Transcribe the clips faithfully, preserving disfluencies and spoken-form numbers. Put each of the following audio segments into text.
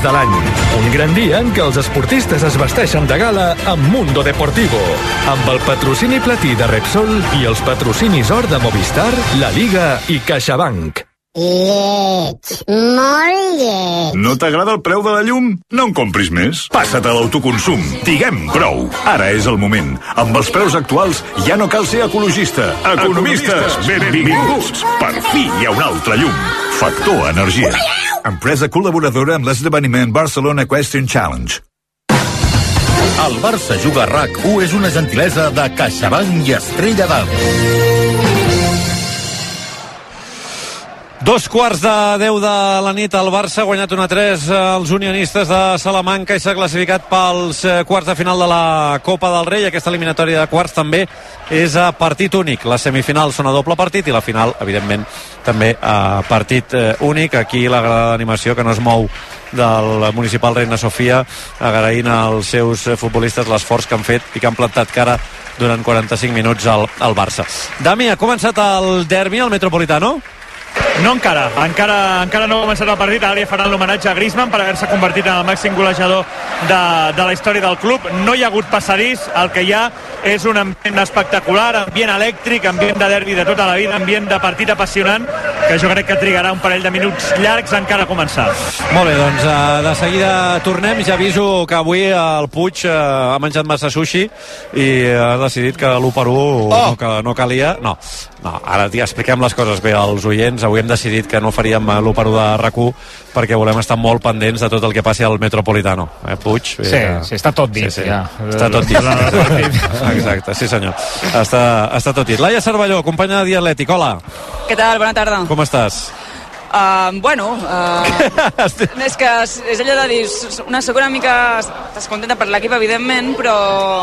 de l'any. Un gran dia en què els esportistes es vesteixen de gala amb Mundo Deportivo, amb el patrocini platí de Repsol i els patrocinis or de Movistar, La Liga i CaixaBank. Lleig, molt lleig. No t'agrada el preu de la llum? No en compris més. Passa't a l'autoconsum. Diguem prou. Ara és el moment. Amb els preus actuals ja no cal ser ecologista. Economistes, benvinguts. Per fi hi ha un altre llum. Factor Energia. Empresa col·laboradora amb l'esdeveniment Barcelona Equestrian Challenge. El Barça Juga R A C u és una gentilesa de CaixaBank i Estrella d'Am. Dos quarts de deu de la nit, el Barça ha guanyat un a tres als unionistes de Salamanca i s'ha classificat pels quarts de final de la Copa del Rei. Aquesta eliminatòria de quarts també és a partit únic. Les semifinals són a doble partit i la final, evidentment, també a partit únic. Aquí la grada d'animació que no es mou del municipal Reina Sofia, agraint als seus futbolistes l'esforç que han fet i que han plantat cara durant quaranta-cinc minuts al, al Barça. Dami, ha començat el derbi al Metropolitano? No encara, encara, encara no ha començat el partit. Ara li faran l'homenatge a Griezmann per haver-se convertit en el màxim golejador de, de la història del club. No hi ha hagut passadís, el que hi ha és un ambient espectacular, ambient elèctric, ambient de derbi de tota la vida, ambient de partit apassionant, que jo crec que trigarà un parell de minuts llargs encara a començar. Molt bé, doncs de seguida tornem. Ja aviso que avui el Puig ha menjat massa sushi i ha decidit que l'u per u oh. no, que no calia. No, no, ara ja expliquem les coses bé als oients. Avui hem decidit que no faríem l'u per u de R A C u perquè volem estar molt pendents de tot el que passi al Metropolitano. Eh, Puig? Sí, ja... sí, està tot dit. Sí, sí. Ja. Està tot dit. Exacte, sí senyor. Està, està tot dit. Laia Cervelló, companya de The Athletic, hola. Què tal? Bona tarda. Com estàs? Uh, bueno, uh, és que és allò de dir, una, soc una mica descontenta per l'equip, evidentment, però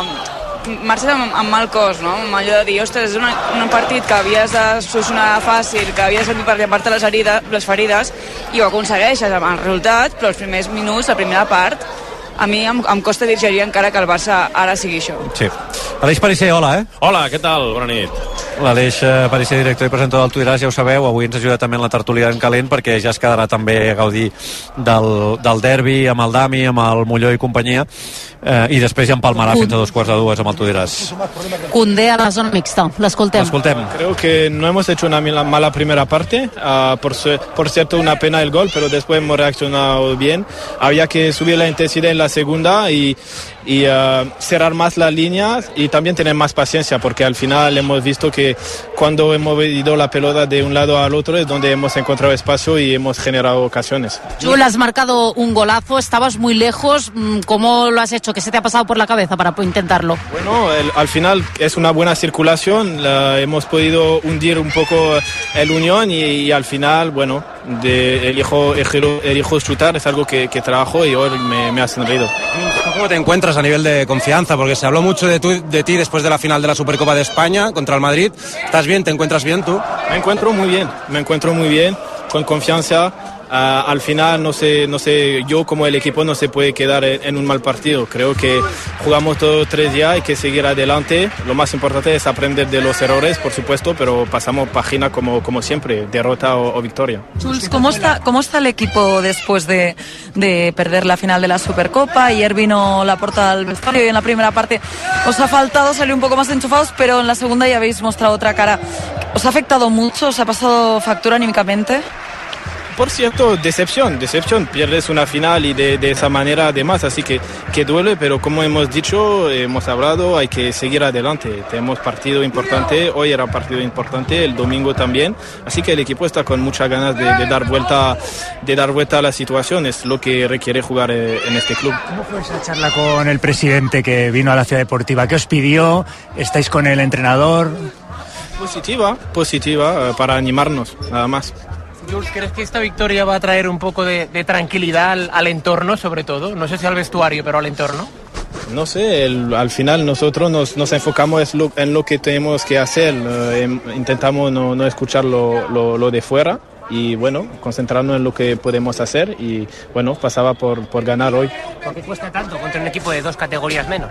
marxes amb, amb mal cos, no? Amb allò de dir, ostres, és una, un partit que havies de solucionar fàcil, que havies de servir per llepar-te les, les ferides, i ho aconsegueixes amb el resultat, però els primers minuts, la primera part, a mi em, em costa digerir encara que el Barça ara sigui això. Sí. Aleix Pariser, hola, eh? Hola, què tal? Bona nit. L'Aleix Pariser, director i presentador del Tuiràs, ja ho sabeu, avui ens ajuda també en la tertúlia en calent perquè ja es quedarà també a gaudir del, del derbi amb el Dami, amb el Molló i companyia, eh, i després ja empalmarà fins a dos quarts de dues amb el Tuiràs. Koundé a la zona mixta, l'escoltem. L'escoltem. Creo que no hemos hecho una mala primera parte, uh, por, su, por cierto una pena el gol, pero después hemos reaccionado bien. Había que subir la intensidad en la segunda y, y uh, cerrar más las líneas y también tener más paciencia, porque al final hemos visto que cuando hemos ido la pelota de un lado al otro es donde hemos encontrado espacio y hemos generado ocasiones. Tú has marcado un golazo, estabas muy lejos, ¿cómo lo has hecho? ¿Qué se te ha pasado por la cabeza para intentarlo? Bueno, el, al final es una buena circulación, la, hemos podido hundir un poco el Unión y, y al final, bueno, de, elijo, elijo, elijo chutar, es algo que, que trabajo y hoy me, me ha sonreído. ¿Cómo te encuentras a nivel de confianza? Porque se habló mucho de, tu, de ti después de la final de la Supercopa de España contra el Madrid. ¿Estás bien? ¿Te encuentras bien tú? Me encuentro muy bien, me encuentro muy bien, con confianza. Uh, al final, no sé, no sé, yo como el equipo no se puede quedar en, en un mal partido. Creo que jugamos todos tres días, hay que seguir adelante. Lo más importante es aprender de los errores, por supuesto, pero pasamos página como, como siempre, derrota o, o victoria. Jules, ¿cómo está, cómo está el equipo después de, de perder la final de la Supercopa? Ayer vino Laporta al vestuario y en la primera parte os ha faltado salir un poco más enchufados, pero en la segunda ya habéis mostrado otra cara. ¿Os ha afectado mucho? ¿Os ha pasado factura anímicamente? Por cierto, decepción, decepción, pierdes una final y de, de esa manera además, así que, que duele, pero como hemos dicho, hemos hablado, hay que seguir adelante, tenemos partido importante, hoy era un partido importante, el domingo también, así que el equipo está con muchas ganas de, de dar vuelta de dar vuelta a la situación, es lo que requiere jugar en este club. ¿Cómo fue esa charla con el presidente que vino a la Ciudad Deportiva? ¿Qué os pidió? ¿Estáis con el entrenador? Positiva, positiva, para animarnos, nada más. Jules, ¿crees que esta victoria va a traer un poco de, de tranquilidad al, al entorno, sobre todo? No sé si al vestuario, pero al entorno. No sé, el, al final nosotros nos, nos enfocamos lo, en lo que tenemos que hacer, eh, intentamos no, no escuchar lo, lo, lo de fuera y bueno, concentrarnos en lo que podemos hacer y bueno, pasaba por, por ganar hoy. ¿Por qué cuesta tanto contra un equipo de dos categorías menos?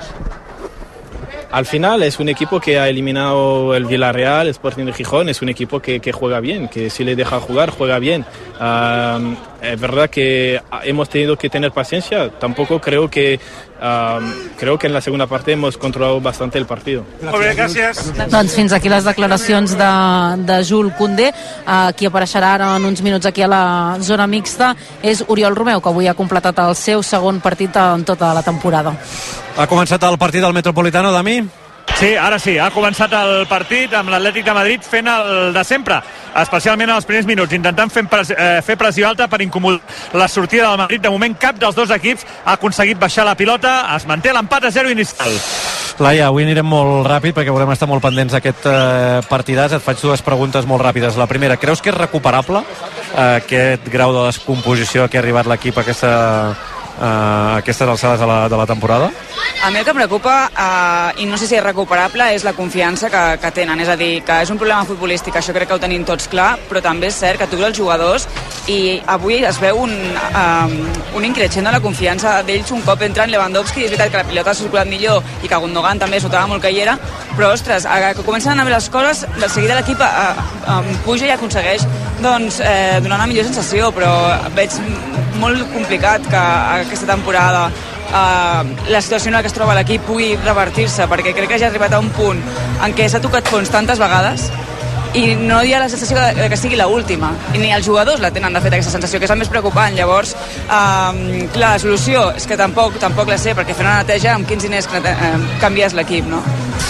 Al final es un equipo que ha eliminado el Villarreal, Sporting de Gijón, es un equipo que, que juega bien, que si le deja jugar, juega bien. Uh, es verdad que hemos tenido que tener paciencia. Tampoco creo que um, creo que en la segunda parte hemos controlado bastante el partido. Molt bé, gràcies. Doncs fins aquí les declaracions de, de Jules Koundé. Qui apareixerà ara en uns minuts aquí a la zona mixta és Oriol Romeu, que avui ha completat el seu segon partit en tota la temporada. Ha començat el partit del Metropolitano, Dami? Sí, ara sí, ha començat el partit amb l'Atlètic de Madrid fent el de sempre, especialment en els primers minuts, intentant fer, eh, fer pressió alta per incomodar la sortida del Madrid. De moment cap dels dos equips ha aconseguit baixar la pilota, es manté l'empat a zero inicial. Laia, avui anirem molt ràpid perquè volem estar molt pendents d'aquest eh, partidàs. Et faig dues preguntes molt ràpides. La primera, creus que és recuperable eh, aquest grau de descomposició a què ha arribat l'equip a aquesta, eh, a aquestes alçades de la, de la temporada? A mi el que em preocupa, eh, i no sé si és recuperable, és la confiança que, que tenen. És a dir, que és un problema futbolístic, això crec que ho tenim tots clar, però també és cert que tu veus els jugadors i avui es veu un, um, un increixent de la confiança d'ells un cop entra en Lewandowski. És veritat que la pilota ha circulat millor i que Gundogan també es notava molt que hi era, però ostres, a, que comencen a anar bé les coses, de seguida l'equip puja i aconsegueix doncs, eh, donar una millor sensació, però veig molt complicat que aquesta temporada Uh, la situació en la que es troba l'equip pugui revertir-se, perquè crec que ja ha arribat a un punt en què s'ha tocat fons tantes vegades i no hi ha la sensació que, que sigui l'última, i ni els jugadors la tenen de fet aquesta sensació, que és el més preocupant. Llavors um, clar, la solució és que tampoc, tampoc la sé, perquè fer una neteja amb quins diners eh, canvies l'equip, no?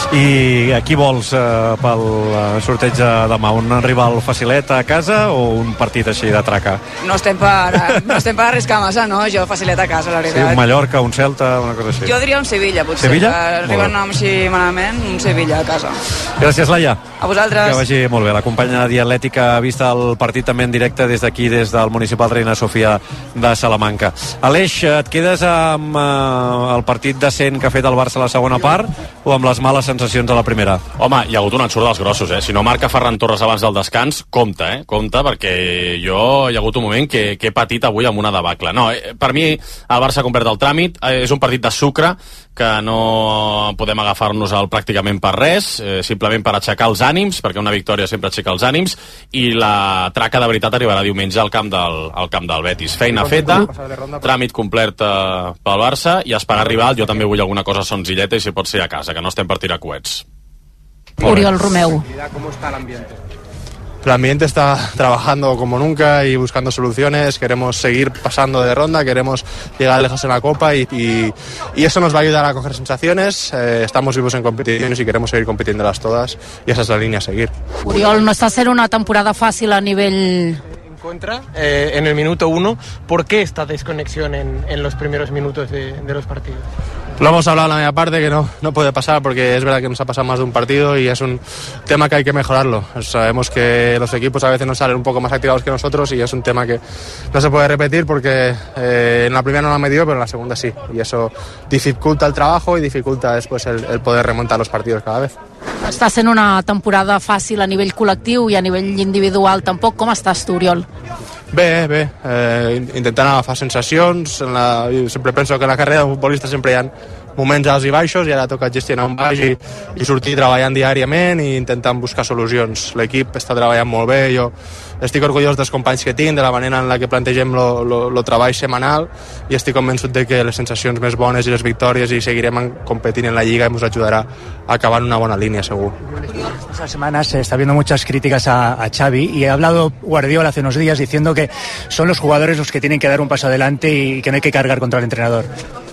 I a qui vols eh, pel sorteig de demà? Un rival facilet a casa o un partit així de traca? No estem per, no estem per arriscar massa, no? Jo facilet a casa, la veritat. Sí, un Mallorca, un Celta, una cosa així. Jo diria un Sevilla, potser. Sevilla? Arriben amb així malament, un Sevilla a casa. Gràcies, Laia. A vosaltres. Que vagi molt bé. La companya diatlètica ha vist el partit també en directe des d'aquí, des del municipal Reina Sofia de Salamanca. Aleix, et quedes amb eh, el partit decent que ha fet el Barça a la segona part o amb les males sensacions a la primera? Home, hi ha hagut un ensurt dels grossos, eh? Si no marca Ferran Torres abans del descans, compte, eh? Compte, perquè jo hi ha hagut un moment que, que he patit avui amb una debacle. No, eh, per mi el Barça ha complert el tràmit, eh, és un partit de sucre que no podem agafar-nos al pràcticament per res, eh, simplement per aixecar els ànims, perquè una victòria sempre aixeca els ànims, i la traca de veritat arribarà diumenge al camp del, al camp del Betis. Feina feta, tràmit complert eh, pel Barça, i esperar rival. Jo també vull alguna cosa senzilleta i si pot ser a casa, que no estem per tirar coets. Oriol Romeu. ¿Cómo está el ambiente? El ambiente está trabajando como nunca y buscando soluciones. Queremos seguir pasando de ronda, queremos llegar lejos en la Copa y, y, y eso nos va a ayudar a coger sensaciones. Eh, estamos vivos en competiciones y queremos seguir compitiéndolas todas y esa es la línea a seguir. Oriol, no está siendo una temporada fácil a nivel... Contra, eh, en el minuto uno, ¿por qué esta desconexión en, en los primeros minutos de, de los partidos? Lo hemos hablado en la media parte, que no, no puede pasar porque es verdad que nos ha pasado más de un partido y es un tema que hay que mejorarlo. Sabemos que los equipos a veces nos salen un poco más activados que nosotros y es un tema que no se puede repetir porque eh, en la primera no lo ha medido, pero en la segunda sí. Y eso dificulta el trabajo y dificulta después el, el poder remontar los partidos cada vez. Està sent una temporada fàcil a nivell col·lectiu i a nivell individual tampoc. Com estàs tu, Oriol? Bé, bé, eh, intentant agafar sensacions. En la, jo sempre penso que en la carrera d'un futbolista sempre hi ha moments alts i baixos i ara toca gestionar un baix i, i sortir treballant diàriament i intentant buscar solucions. L'equip està treballant molt bé, jo estic orgullós dels companys que tinc, de la manera en la que plantegem el treball setmanal i estic convençut de que les sensacions més bones i les victòries i seguirem competint en la Lliga i ens ajudarà a acabar en una bona línia, segur. Estas semanas se está viendo muchas críticas a, a Xavi y ha hablado Guardiola hace unos días diciendo que son los jugadores los que tienen que dar un paso adelante y que no hay que cargar contra el entrenador.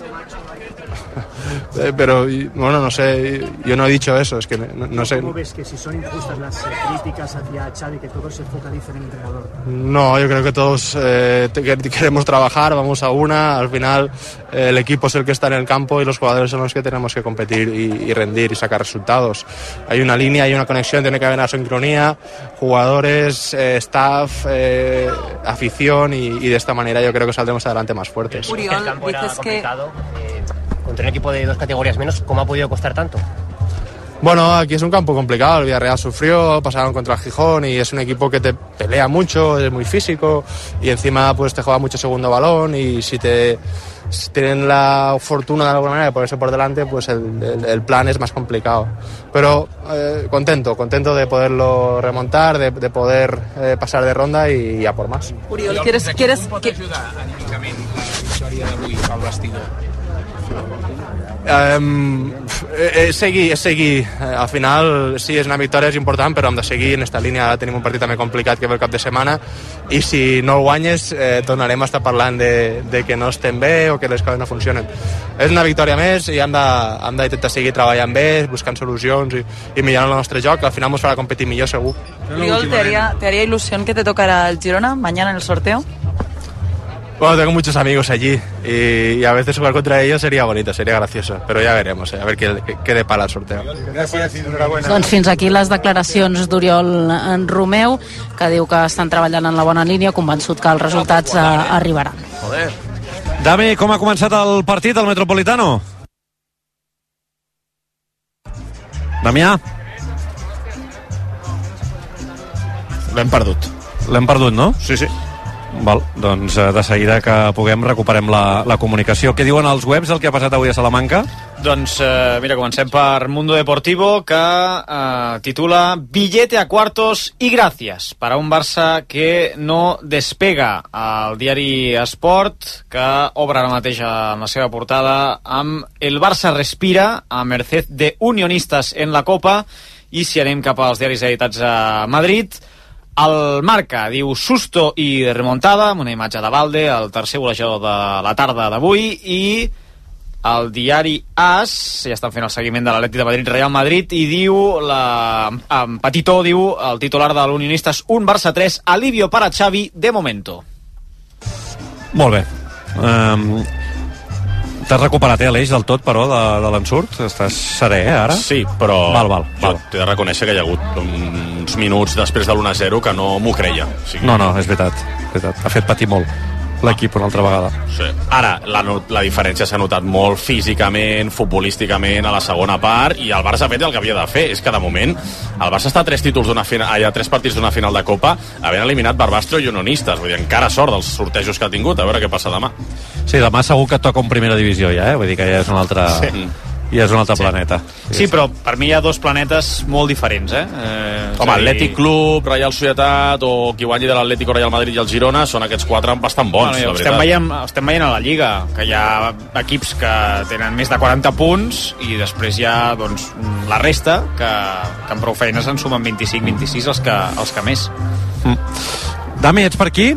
Eh, pero bueno, no sé, yo no he dicho eso, es que no, no sé. ¿Cómo ves que si son injustas las críticas hacia Xavi, que todos se focalicen en el entrenador? No, yo creo que todos eh, queremos trabajar, vamos a una, al final eh, el equipo es el que está en el campo y los jugadores son los que tenemos que competir y, y rendir y sacar resultados. Hay una línea, hay una conexión, tiene que haber una sincronía, jugadores, eh, staff, eh, afición y, y de esta manera yo creo que saldremos adelante más fuertes. Uriol, el campo era complicado. Que... Contra un equipo de dos categorías menos, ¿cómo ha podido costar tanto? Bueno, aquí es un campo complicado, el Villarreal sufrió, pasaron contra el Gijón y es un equipo que te pelea mucho, es muy físico y encima pues te juega mucho segundo balón y si te si tienen la fortuna de alguna manera de ponerse por delante, pues el, el, el plan es más complicado. Pero eh, contento, contento de poderlo remontar, de, de poder eh, pasar de ronda i ja por más. Oriol, ¿quieres, quieres pot ajudar anímicament la victòria d'avui al vestidor? Um, és seguir, és seguir. Al final, sí, és una victòria, és important, però hem de seguir en esta línia. Tenim un partit també complicat que ve el cap de setmana i si no el guanyes eh, tornarem a estar parlant de, de que no estem bé o que les coses no funcionen. És una victòria més i hem d'intentar seguir treballant bé, buscant solucions i, i millorant el nostre joc, que al final ens farà competir millor segur. Oriol, ¿te haría, ¿te haría ilusión que te tocara el Girona mañana en el sorteo? Bueno, tengo muchos amigos allí y, y a veces jugar contra ellos sería bonito, sería gracioso, pero ya veremos, eh, a ver qué, qué, qué depara el sorteo. Doncs fins aquí les declaracions d'Oriol Romeu, que diu que estan treballant en la bona línia, convençut que els resultats eh, arribaran. Joder. Dami, com ha començat el partit al Metropolitano? Damià? L'hem perdut. L'hem perdut, no? Sí, sí. Val, doncs de seguida que puguem recuperem la, la comunicació. Què diuen els webs del que ha passat avui a Salamanca? Doncs eh, mira, comencem per Mundo Deportivo, que eh, titula Billete a cuartos y gracias para un Barça que no despega. El diari Esport, que obre ara mateix en la seva portada amb El Barça respira a merced de unionistas en la Copa. I si anem cap als diaris editats a Madrid, el Marca diu susto i remontada, amb una imatge de Valde, el tercer golejador de la tarda d'avui, i el diari AS, ja estan fent el seguiment de l'Atlètic de Madrid, Real Madrid, i diu, la, en petitó, diu el titular de l'Unionistas, un Barça tres, alivio para Xavi de momento. Molt bé. Um, T'has recuperat, eh, l'eix del tot, però, de, de l'ensurt? Estàs serè, eh, ara? Sí, però val, val, jo val. t'he de reconèixer que hi ha hagut uns minuts després de l'u a zero que no m'ho creia. O sigui... No, no, és veritat, és veritat. Ha fet patir molt l'equip una altra vegada. Sí. Ara, la, la diferència s'ha notat molt físicament, futbolísticament, a la segona part, i el Barça ha fet el que havia de fer. És que, de moment, el Barça està a tres títols d'una final, ah, tres partits d'una final de Copa, havent eliminat Barbastro i Unionistas. Vull dir, encara sort dels sortejos que ha tingut. A veure què passa demà. Sí, demà segur que toca en primera divisió ja, eh? Vull dir que ja és un altre... Sí. Ja és un altre sí. planeta. Sí, però per mi hi ha dos planetes molt diferents, eh? eh Home, Atlètic Club, Real Societat, o qui guanyi de l'Atlético, Real Madrid i el Girona, són aquests quatre bastant bons, bueno, la veritat. Estem veient, estem veient a la Lliga, que hi ha equips que tenen més de quaranta punts, i després hi ha, doncs, la resta, que, que amb prou feines en sumen vint-i-cinc vint-i-sis els que, els que més. Mm. Dami, ets per aquí?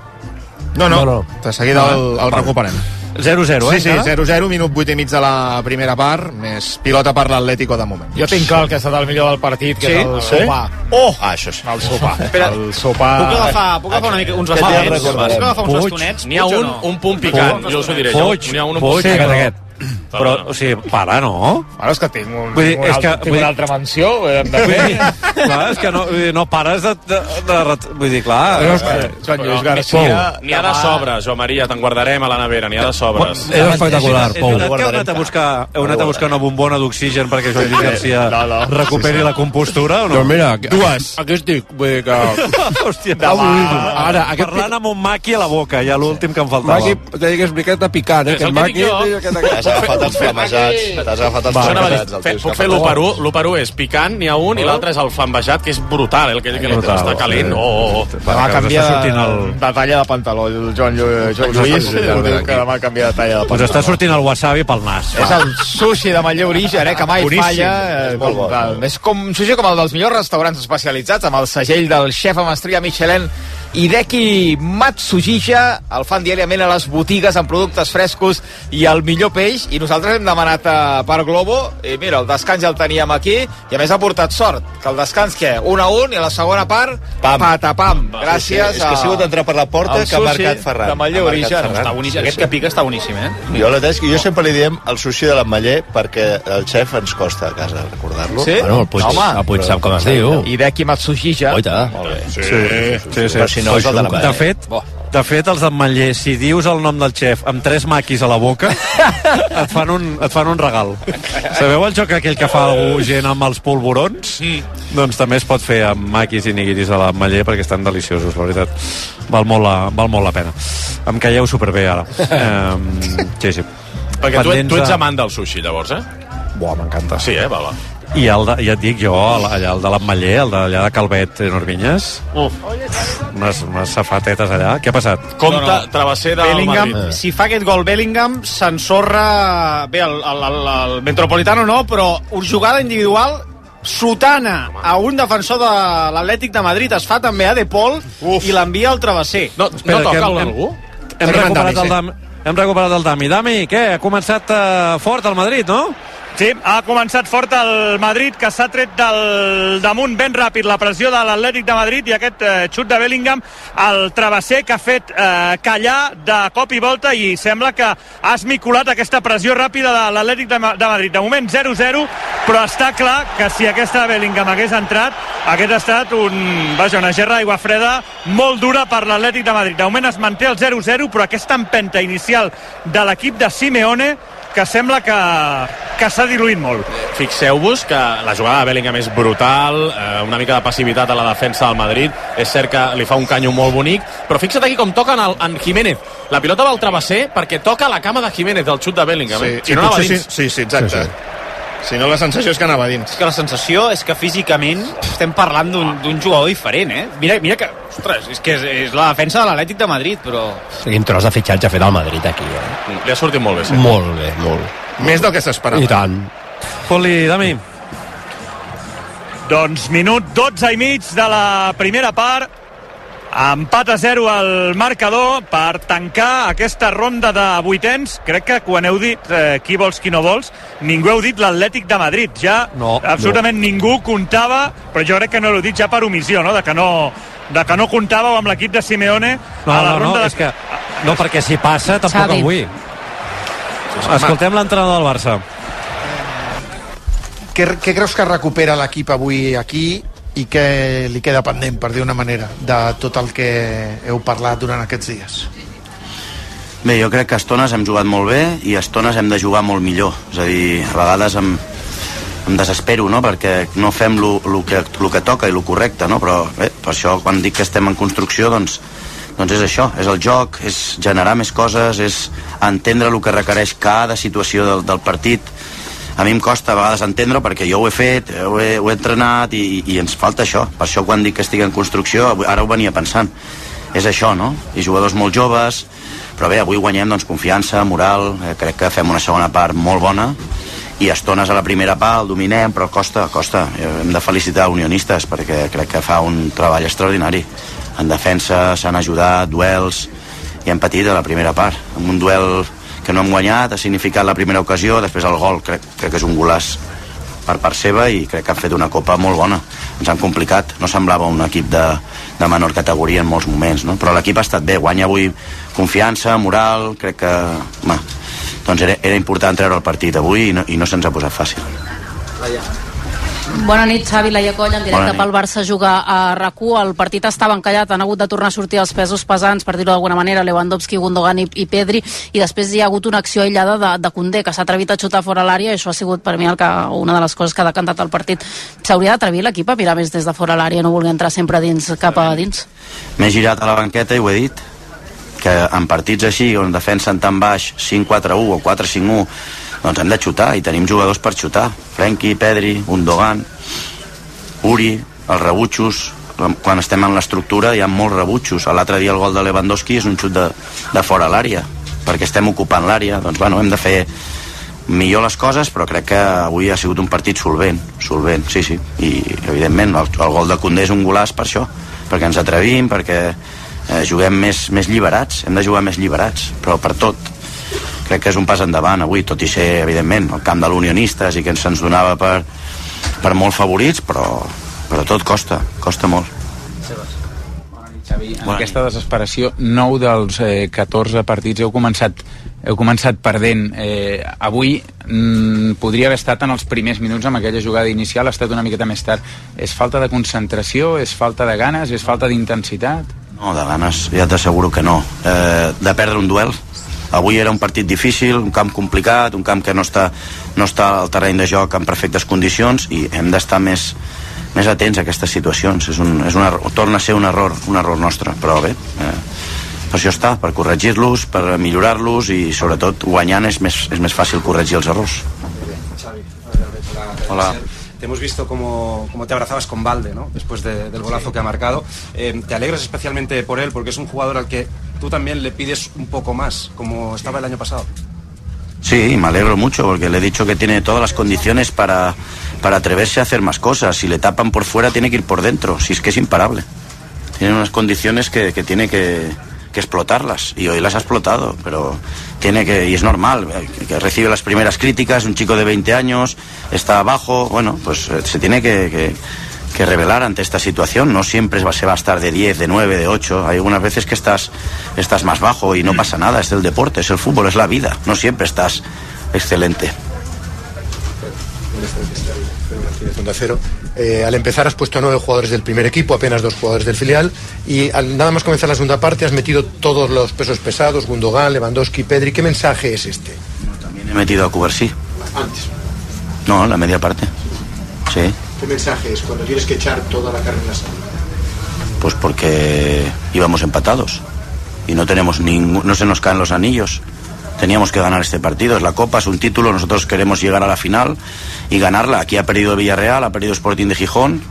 No, no, no, no. De seguida el, el recuperem. zero zero, eh? Sí, sí, zero zero, minut vuit i mig de la primera part, més pilota per l'Atlético de moment. Jo tinc clar el que ha estat el millor del partit, que sí? és el sí? sopar. Oh! Ah, això sí. El sopar. Espera, el sopar... Puc agafar, puc agafar una mica uns bastonets? Puc agafar uns bastonets? N'hi ha un, no? un punt picant, jo us ho diré. Puig, N'hi ha un, un Puig, punt picant. Aquest. Però, o sigui, para, no? Bueno, és que tinc, un, vull dir, un és altre, que, tinc una altra menció, hem de fer. Clar, és que no, no pares de... de, de, de vull dir, clar... Però és que Joan Lluís García... N'hi ha de sobres, Joan Maria, te'n guardarem a la nevera, n'hi ha de sobres. És espectacular, Pou. És veritat que heu anat a buscar, heu anat a buscar una bombona d'oxigen perquè Joan Lluís García no, no. recuperi la compostura, o no? Doncs mira, dues. Aquí estic, vull dir que... Hòstia, ara, parlant amb un maqui a la boca, ja l'últim que em faltava. Maqui, t'he dit que és miqueta picant, eh? Que el maqui... T'has agafat els flamejats. T'has agafat els flamejats. Fe, puc fer l'u per u? L'u per u és picant, n'hi ha un, i l'altre és el flambejat, que és brutal, el que, que brutal, està calent. Oh, oh, oh. Demà canvia el... de talla de pantaló, el Joan, Joan Lluís, que demà canvia de talla de pantaló. Us està sortint el wasabi pel nas. És el sushi de Manlleu Origen, eh, que mai falla. És com un sushi com el dels millors restaurants especialitzats, amb el segell del xef amb estrella Michelin, Hideki Matsushita, el fan diàriament a les botigues amb productes frescos i el millor peix, i nosaltres hem demanat per Globo, i mira, el descans ja el teníem aquí, i a més ha portat sort, que el descans, què? Un a un, i a la segona part, pam. patapam, gràcies sí, sí. És que ha sigut entrar per la porta que ha marcat Ferran. De Manlleu Origen. Està boníssim. Aquest que pica està boníssim, eh? Jo, la tens, jo sempre li diem el sushi de l'Ametller perquè el xef ens costa a casa recordar-lo. Sí? Bueno, el Puig, Home, el Puig sap com es diu. Hideki Matsushita. Oita. Sí, sí, sí. Si no, és el de l'Ametller. De fet, De fet, els d'Ametller, si dius el nom del xef amb tres maquis a la boca, et fan un, et fan un regal. Sabeu el joc aquell que fa algú gent amb els polvorons? Mm. Doncs també es pot fer amb maquis i nigiris a l'Ametller perquè estan deliciosos, la veritat. Val molt la, val molt la pena. Em calleu superbé, ara. Um, sí, sí. Perquè tu, tu ets amant del sushi, llavors, eh? Buah, m'encanta. Sí, eh? Va, va. I el de, ja et dic jo, allà el de l'Ametller, el d'allà de Calvet Norvinyes, Uf. unes, unes safatetes allà. Què ha passat? Compte, no, no. travesser del Bellingham, Madrid. si fa aquest gol Bellingham, s'ensorra... Bé, el, el, el, el Metropolitano no, però una jugada individual sotana a un defensor de l'Atlètic de Madrid. Es fa també a De Paul Uf. i l'envia al travesser. No, Espera, no toca hem, algú? Hem, hem recuperat el Dami. Hem recuperat el Dami. Dami, què? Ha començat uh, fort el Madrid, no? Sí, ha començat fort el Madrid, que s'ha tret del damunt ben ràpid la pressió de l'Atlètic de Madrid, i aquest eh, xut de Bellingham al travesser que ha fet eh, callar de cop i volta, i sembla que ha esmicolat aquesta pressió ràpida de l'Atlètic de, Ma de Madrid. De moment zero zero, però està clar que si aquesta Bellingham hagués entrat, hagués estat un, vaja, una gerra d'aigua freda molt dura per l'Atlètic de Madrid. De moment es manté el zero zero, però aquesta empenta inicial de l'equip de Simeone que sembla que, que s'ha diluït molt. Fixeu-vos que la jugada de Bellingham és brutal, eh, una mica de passivitat a la defensa del Madrid, és cert que li fa un canyo molt bonic, però fixa't aquí com toquen el, en Jiménez. La pilota va al travesser perquè toca la cama de Jiménez del xut de Bellingham. Sí, eh? Si no anava dins. Sí, sí, exacte. Sí, sí. Si no, la sensació és que anava dins. És que la sensació és que físicament estem parlant d'un jugador diferent, eh? Mira, mira que, ostres, és que és, és la defensa de l'Atlètic de Madrid, però... Quin tros de fitxatge ha fet el Madrid aquí, eh? Li ha sortit molt bé, sí. Molt bé, molt. Més del que s'esperava. I tant. Fot-li, Dami. Doncs minut dotze i mig de la primera part. Empat a zero al marcador per tancar aquesta ronda de vuitens. Crec que quan heu dit eh, qui vols, qui no vols, ningú heu dit l'Atlètic de Madrid. Ja no, absolutament no. Ningú comptava, però jo crec que no l'heu dit ja per omissió, no? De que no, de que no comptàveu amb l'equip de Simeone no, a la no, ronda no, de... és que, no, perquè si passa tampoc Xavi. el vull. Escoltem l'entrenador del Barça. Què, què creus que recupera l'equip avui aquí i què li queda pendent, per dir una manera, de tot el que heu parlat durant aquests dies? Bé, jo crec que a estones hem jugat molt bé i a estones hem de jugar molt millor. És a dir, a vegades em, em desespero, no?, perquè no fem el que, lo que toca i el correcte, no? Però bé, per això quan dic que estem en construcció, doncs, doncs és això, és el joc, és generar més coses, és entendre el que requereix cada situació del, del partit. A mi em costa a vegades entendre perquè jo ho he fet, ho he, ho he entrenat i, i ens falta això. Per això quan dic que estic en construcció, ara ho venia pensant. És això, no? I jugadors molt joves, però bé, avui guanyem doncs, confiança, moral, eh, crec que fem una segona part molt bona i estones a la primera part, el dominem, però costa, costa. Hem de felicitar unionistes perquè crec que fa un treball extraordinari. En defensa s'han ajudat, duels, i hem patit a la primera part. En un duel que no hem guanyat, ha significat la primera ocasió, després el gol, crec, crec que és un golaç per part seva i crec que han fet una copa molt bona. Ens han complicat, no semblava un equip de, de menor categoria en molts moments, no? Però l'equip ha estat bé, guanya avui confiança, moral, crec que home, doncs era, era important treure el partit avui i no, i no se'ns ha posat fàcil. Bona nit, Xavi, Laia Coll, en directe pel Barça juga a RAC u. El partit estava encallat, han hagut de tornar a sortir els pesos pesants, per dir-ho d'alguna manera, Lewandowski, Gundogan i, i Pedri, i després hi ha hagut una acció aïllada de, de Koundé, que s'ha atrevit a xutar fora l'àrea, i això ha sigut per mi el que, una de les coses que ha decantat el partit. S'hauria d'atrevir l'equip a mirar més des de fora l'àrea, no voler entrar sempre dins, cap a dins? M'he girat a la banqueta i ho he dit, que en partits així, on defensen tan baix, cinc quatre u o quatre cinc u, doncs hem de xutar, i tenim jugadors per xutar. Frenkie, Pedri, Gundogan, Uri, els rebutxos. Quan estem en l'estructura hi ha molts rebutxos. L'altre dia el gol de Lewandowski és un xut de, de fora a l'àrea, perquè estem ocupant l'àrea. Doncs bueno, hem de fer millor les coses, però crec que avui ha sigut un partit solvent, solvent, sí, sí. I evidentment el, el gol de Koundé és un golaç per això, perquè ens atrevim, perquè eh, juguem més, més lliberats, hem de jugar més lliberats, però per tot crec que és un pas endavant avui, tot i ser, evidentment, el camp de l'Unionistes i que se'ns donava per, per molt favorits, però, però tot costa, costa molt. Xavi, en aquesta desesperació, nou dels eh, catorze partits heu començat, heu començat perdent. Eh, avui mm, podria haver estat en els primers minuts amb aquella jugada inicial, ha estat una miqueta més tard. És falta de concentració, és falta de ganes, és falta d'intensitat? No, de ganes ja t'asseguro que no. Eh, de perdre un duel. Avui era un partit difícil, un camp complicat, un camp que no està, no està al terreny de joc en perfectes condicions i hem d'estar més, més atents a aquestes situacions. És un, és un error, torna a ser un error, un error nostre, però bé, eh, per això està, per corregir-los, per millorar-los i sobretot guanyant és més, és més fàcil corregir els errors. Hola. Te hemos visto cómo, cómo te abrazabas con Balde, ¿no? Después de, del golazo que ha marcado. Eh, ¿Te alegras especialmente por él? Porque es un jugador al que tú también le pides un poco más, como estaba el año pasado. Sí, me alegro mucho porque le he dicho que tiene todas las condiciones para, para atreverse a hacer más cosas. Si le tapan por fuera, tiene que ir por dentro. Si es que es imparable. Tiene unas condiciones que, que tiene que, que explotarlas. Y hoy las ha explotado, pero tiene que, y es normal, que recibe las primeras críticas, un chico de veinte años, está abajo, bueno, pues se tiene que, que, que revelar ante esta situación. No siempre se va a estar de diez, de nueve, de ocho. Hay algunas veces que estás, estás más bajo y no pasa nada. Es el deporte, es el fútbol, es la vida. No siempre estás excelente. Cero. Eh, al empezar has puesto a nueve jugadores del primer equipo, apenas dos jugadores del filial, y al nada más comenzar la segunda parte has metido todos los pesos pesados, Gundogan, Lewandowski, Pedri. ¿Qué mensaje es este? También he metido a Cubarsí. Antes. No, la media parte. Sí. ¿Qué mensaje es cuando tienes que echar toda la carne en la sala? Pues porque íbamos empatados y no tenemos ningún, no se nos caen los anillos. Teníamos que ganar este partido, es la Copa, es un título, nosotros queremos llegar a la final y ganarla. Aquí ha perdido Villarreal, ha perdido Sporting de Gijón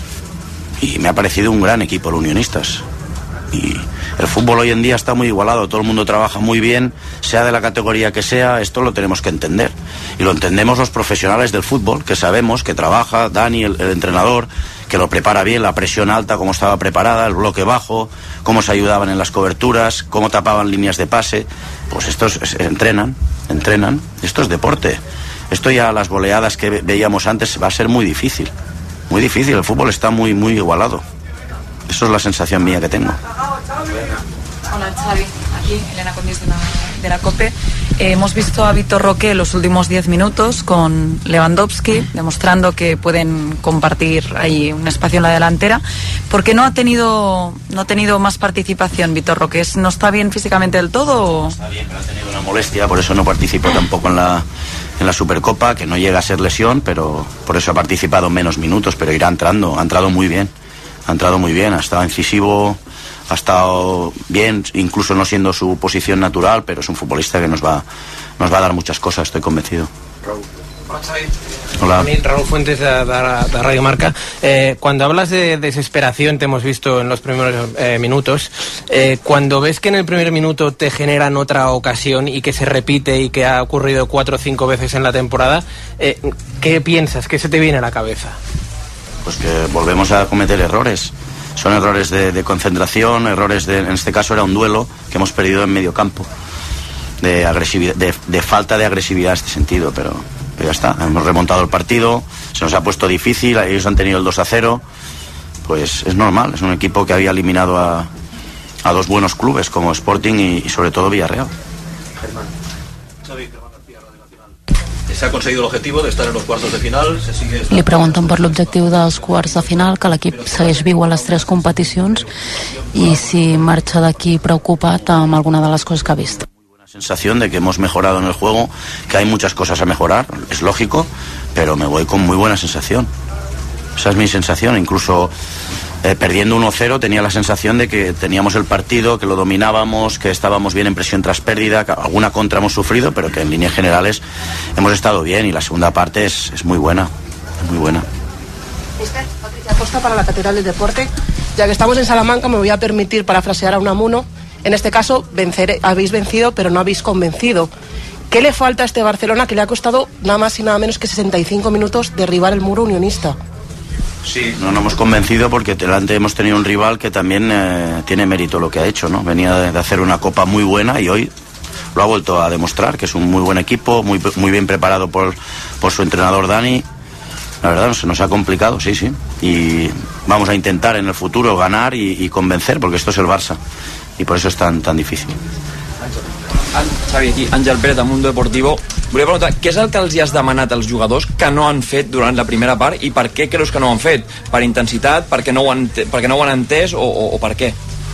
y me ha parecido un gran equipo el Unionistas. Y el fútbol hoy en día está muy igualado, todo el mundo trabaja muy bien, sea de la categoría que sea, esto lo tenemos que entender. Y lo entendemos los profesionales del fútbol, que sabemos que trabaja, Dani, el, el entrenador, que lo prepara bien, la presión alta, cómo estaba preparada, el bloque bajo, cómo se ayudaban en las coberturas, cómo tapaban líneas de pase. Pues estos entrenan, entrenan, esto es deporte. Esto ya, las goleadas que veíamos antes, va a ser muy difícil, muy difícil, el fútbol está muy, muy igualado. Eso es la sensación mía que tengo. Hola Xavi, aquí Elena Condis de la, de la COPE. Eh, hemos visto a Vitor Roque en los últimos diez minutos con Lewandowski, demostrando que pueden compartir ahí un espacio en la delantera. ¿Por qué no ha tenido, no ha tenido más participación Vitor Roque? ¿No está bien físicamente del todo? O... No está bien, pero ha tenido una molestia, por eso no participó tampoco en la, en la Supercopa, que no llega a ser lesión, pero por eso ha participado menos minutos, pero irá entrando, ha entrado muy bien. Ha entrado muy bien, ha estado incisivo, ha estado bien, incluso no siendo su posición natural, pero es un futbolista que nos va, nos va a dar muchas cosas, estoy convencido. Raúl. Hola, Xavi. Hola. Raúl Fuentes de, de, de Radio Marca. Eh, cuando hablas de desesperación, te hemos visto en los primeros eh, minutos, eh, cuando ves que en el primer minuto te generan otra ocasión y que se repite y que ha ocurrido cuatro o cinco veces en la temporada, eh, ¿qué piensas? ¿Qué se te viene a la cabeza? Pues que volvemos a cometer errores. Son errores de, de concentración, errores de, en este caso era un duelo que hemos perdido en medio campo, de agresividad, de, de falta de agresividad en este sentido, pero, pero ya está, hemos remontado el partido, se nos ha puesto difícil, ellos han tenido el dos a cero, pues es normal, es un equipo que había eliminado a, a dos buenos clubes como Sporting y, y sobre todo Villarreal. Germán. ¿Se ha conseguido el objetivo de estar en los cuartos de final? Se sigue... Li pregunten per l'objectiu dels quarts de final, que l'equip segueix viu a les tres competicions i si marxa d'aquí preocupat amb alguna de les coses que ha vist. Sensación de que hemos mejorado en el juego, que hay muchas cosas a mejorar, es lógico, pero me voy con muy buena sensación. Esa es mi sensación, incluso eh, perdiendo uno cero tenía la sensación de que teníamos el partido, que lo dominábamos, que estábamos bien en presión tras pérdida, que alguna contra hemos sufrido, pero que en líneas generales hemos estado bien y la segunda parte es, es muy buena, es muy buena. Patricia Costa para la Catedral del Deporte. Ya que estamos en Salamanca, me voy a permitir parafrasear a Unamuno. En este caso, vencer, habéis vencido, pero no habéis convencido. ¿Qué le falta a este Barcelona que le ha costado nada más y nada menos que sesenta y cinco minutos derribar el muro unionista? Sí, no nos hemos convencido porque delante hemos tenido un rival que también eh, tiene mérito lo que ha hecho, ¿no? Venía de, de hacer una Copa muy buena y hoy lo ha vuelto a demostrar, que es un muy buen equipo, muy, muy bien preparado por, por su entrenador Dani. La verdad, se nos ha complicado, sí, sí. Y vamos a intentar en el futuro ganar y, y convencer, porque esto es el Barça. Y por eso es tan, tan difícil. Xavi, aquí, Àngel Pérez, de Mundo Deportivo. Volia preguntar, què és el que els hi has demanat als jugadors que no han fet durant la primera part i per què creus que no ho han fet? Per intensitat, perquè no ho han, perquè no ho han entès o, o, o per què?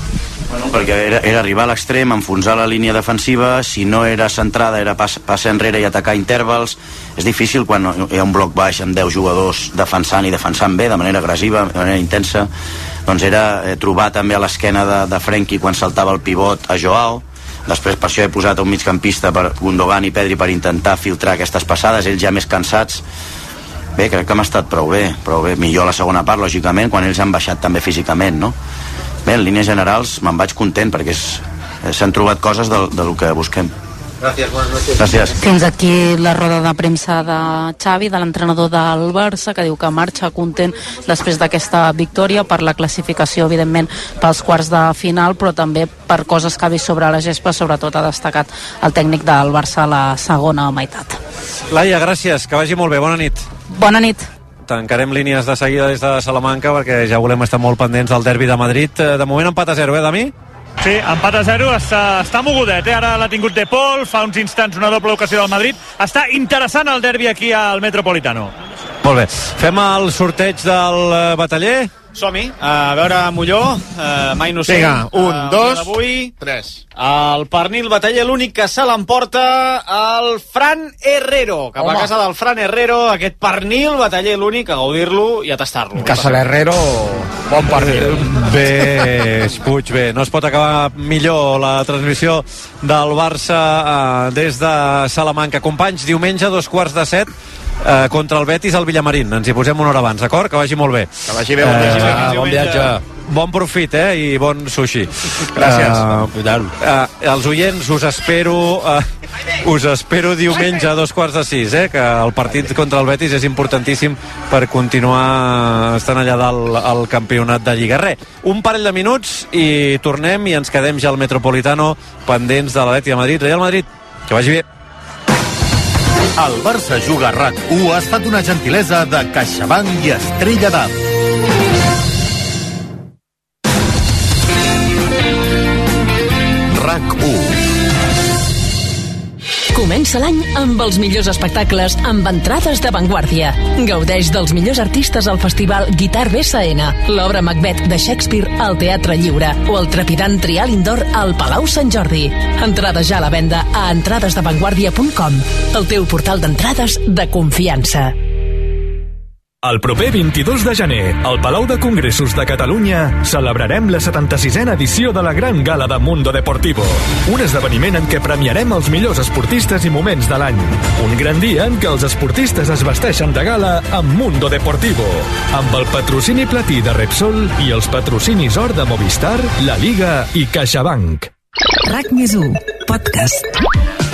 perquè era, era arribar a l'extrem, enfonsar la línia defensiva, si no era centrada era pas, passar enrere i atacar intervals. És difícil quan hi ha un bloc baix amb deu jugadors defensant i defensant bé, de manera agressiva, de manera intensa. Doncs era eh, trobar també a l'esquena de, de Frenkie quan saltava el pivot a Joao. Després per això he posat un migcampista per Gundogan i Pedri per intentar filtrar aquestes passades, ells ja més cansats. Bé, crec que hem estat prou bé, prou bé. Millor la segona part, lògicament, quan ells han baixat també físicament, no? Bé, en línies generals me'n vaig content perquè s'han trobat coses del, del que busquem. Gràcies, buenas noches. Gràcies. Fins aquí la roda de premsa de Xavi, de l'entrenador del Barça, que diu que marxa content després d'aquesta victòria per la classificació, evidentment, pels quarts de final, però també per coses que ha vist sobre la gespa, sobretot ha destacat el tècnic del Barça a la segona meitat. Laia, gràcies, que vagi molt bé, bona nit. Bona nit. Tancarem línies de seguida des de Salamanca perquè ja volem estar molt pendents del derbi de Madrid. De moment empat a zero, eh, Dami? Sí, empat a zero, està, està mogudet, eh? Ara l'ha tingut De Paul, fa uns instants una doble ocasió del Madrid. Està interessant el derbi aquí al Metropolitano. Molt bé, fem el sorteig del Bataller. Som-hi, a veure Molló, uh, mai no sé. Vinga, un, uh, dos, avui, tres. El pernil Bataller, l'únic que se l'emporta el Fran Herrero. Cap Home. a casa del Fran Herrero, aquest pernil Bataller, l'únic, a gaudir-lo i a tastar-lo. Casa l'Herrero, bon pernil. Bé, Puig, bé. No es pot acabar millor la transmissió del Barça uh, des de Salamanca. Companys, diumenge, dos quarts de set, Uh, contra el Betis al Villamarín. Ens hi posem una hora abans, d'acord? Que vagi molt bé. Que vagi bé, bon, uh, viatge. Uh, bon viatge. Bon profit, eh? I bon sushi. Gràcies. Uh, uh, els oients, us espero uh, us espero diumenge a dos quarts de sis, eh? Que el partit contra el Betis és importantíssim per continuar estant allà dalt al campionat de Lliga. Re, un parell de minuts i tornem i ens quedem ja al Metropolitano pendents de l'Atlètic de Madrid. Real Madrid, que vagi bé. El Barça Juga a RAC u ha estat una gentilesa de CaixaBank i Estrella d'Am. RAC u. Comença l'any amb els millors espectacles amb entrades d'avantguàrdia. Gaudeix dels millors artistes al festival Guitar B S N, l'obra Macbeth de Shakespeare al Teatre Lliure o el trepidant Trial Indoor al Palau Sant Jordi. Entrades ja a la venda a entrades d'avantguàrdia punt com, el teu portal d'entrades de confiança. El proper vint-i-dos de gener, al Palau de Congressos de Catalunya, celebrarem la setanta-sisena edició de la Gran Gala de Mundo Deportivo. Un esdeveniment en què premiarem els millors esportistes i moments de l'any. Un gran dia en què els esportistes es vesteixen de gala amb Mundo Deportivo, amb el patrocini platí de Repsol i els patrocinis or de Movistar, La Liga i CaixaBank. RAC més u, podcast.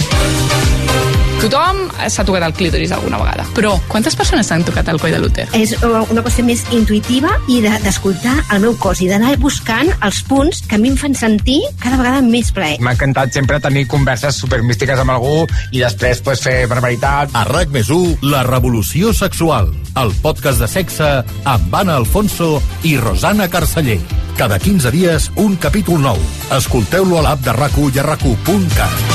Tothom s'ha tocat el clítoris alguna vegada. Però quantes persones s'han tocat el coll de l'úter? És una qüestió més intuïtiva i d'escoltar de, el meu cos i d'anar buscant els punts que a mi em fan sentir cada vegada més plaer. M'ha encantat sempre tenir converses supermístiques amb algú i després pues, fer barbaritat. A RAC més u, La Revolució Sexual, el podcast de sexe amb Anna Alfonso i Rosana Carceller. Cada quinze dies, un capítol nou. Escolteu-lo a l'app de RAC u i a RAC u punt cat.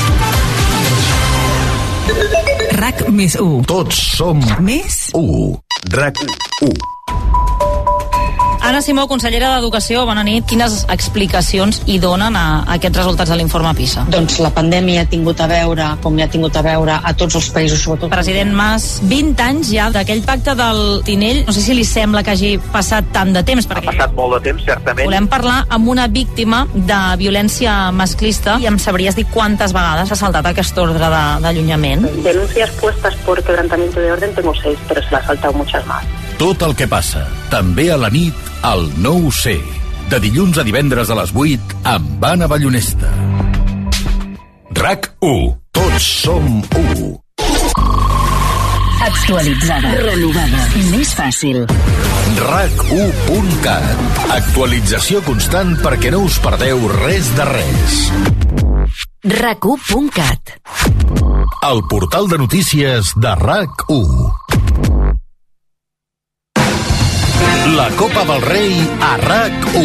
RAC més u. Tots som més u. RAC u. Anna Simó, consellera d'Educació, bona nit. Quines explicacions hi donen a, a aquests resultats de l'informe PISA? Doncs la pandèmia ha tingut a veure, com ja ha tingut a veure a tots els països, sobretot. President Mas, vint anys ja d'aquell pacte del Tinell. No sé si li sembla que hagi passat tant de temps. Perquè ha passat molt de temps, certament. Volem parlar amb una víctima de violència masclista i em sabries dir quantes vegades ha saltat aquest ordre d'allunyament? Denuncias puestas por quebrantamiento de orden tengo seis, pero se la ha saltado muchas más. Tot el que passa, també a la nit, al nou C. De dilluns a divendres a les vuit, amb Anna Ballonesta. RAC u. Tots som u. Actualitzada. Renovada. Més fàcil. RAC u punt cat. Actualització constant perquè no us perdeu res de res. RAC u punt cat. El portal de notícies de RAC u. La Copa del Rei a RAC u.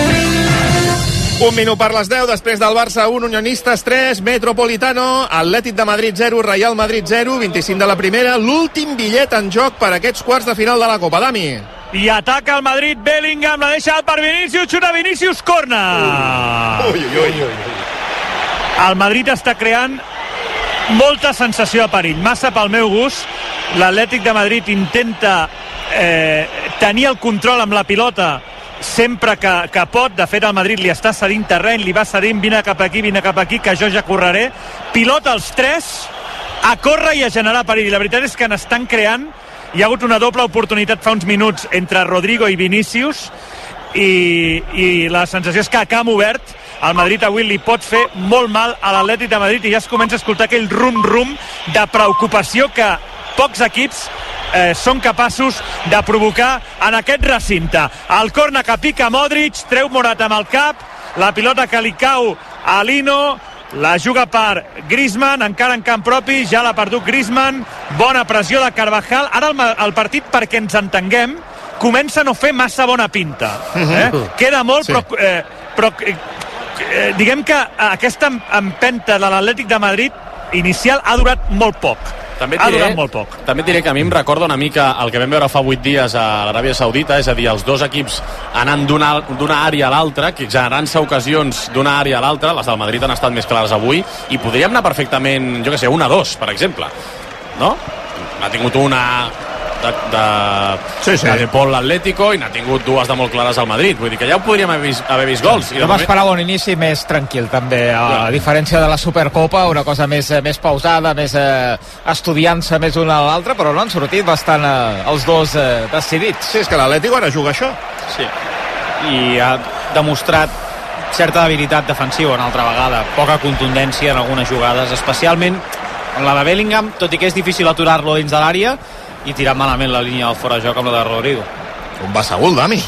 Un minut per les deu, després del Barça un, Unionistes tres, Metropolitano, Atlètic de Madrid zero, Real Madrid zero, vint-i-cinc de la primera, l'últim bitllet en joc per aquests quarts de final de la Copa. Dami. i ataca el Madrid. Bellingham la deixa per Vinícius, xuta Vinícius, corna. Ui, ui, ui, ui. El Madrid està creant molta sensació de perill, massa pel meu gust. L'Atlètic de Madrid intenta eh, tenir el control amb la pilota sempre que, que pot. De fet, el Madrid li està cedint terreny, li va cedint, vine cap aquí, vine cap aquí, que jo ja correré. Pilota els tres, a córrer i a generar perill. La veritat és que n'estan creant. Hi ha hagut una doble oportunitat fa uns minuts entre Rodrigo i Vinícius, i, i la sensació és que a camp obert el Madrid avui li pot fer molt mal a l'Atlètic de Madrid, i ja es comença a escoltar aquell rum-rum de preocupació que pocs equips eh, són capaços de provocar en aquest recinte. El corna que pica Modric, treu Morata amb el cap, la pilota que li cau a Lino, la juga per Griezmann, encara en camp propi, ja l'ha perdut Griezmann, bona pressió de Carvajal. Ara el, el partit, perquè ens entenguem, comença a no fer massa bona pinta. Eh? Queda molt, sí. però... Eh, però eh, diguem que aquesta empenta de l'Atlètic de Madrid inicial ha durat molt poc. També et ha diré, durat molt poc. També et diré que a mi em recorda una mica el que vam veure fa vuit dies a l'Aràbia Saudita, és a dir, els dos equips anant d'una àrea a l'altra, generant-se ocasions d'una àrea a l'altra. Les del Madrid han estat més clares avui, i podríem anar perfectament, jo què sé, una a dos, per exemple. No? Ha tingut una de, de, sí, sí. de De Paul l'Atlético, i n'ha tingut dues de molt clares al Madrid. Vull dir que ja ho podríem haver vist, haver vist gols. Jo m'esperava un inici més tranquil, també, a, a diferència de la Supercopa, una cosa més, més pausada, més eh, estudiant-se més una a l'altra, però no han sortit bastant eh, els dos eh, decidits. Sí, és que l'Atlético ara juga això. Sí, i ha demostrat certa debilitat defensiva una altra vegada, poca contundència en algunes jugades, especialment en la de Bellingham, tot i que és difícil aturar-lo dins de l'àrea, i tirar malament la línia del fora de joc amb la de Rodrigo. Un basagul, Dami.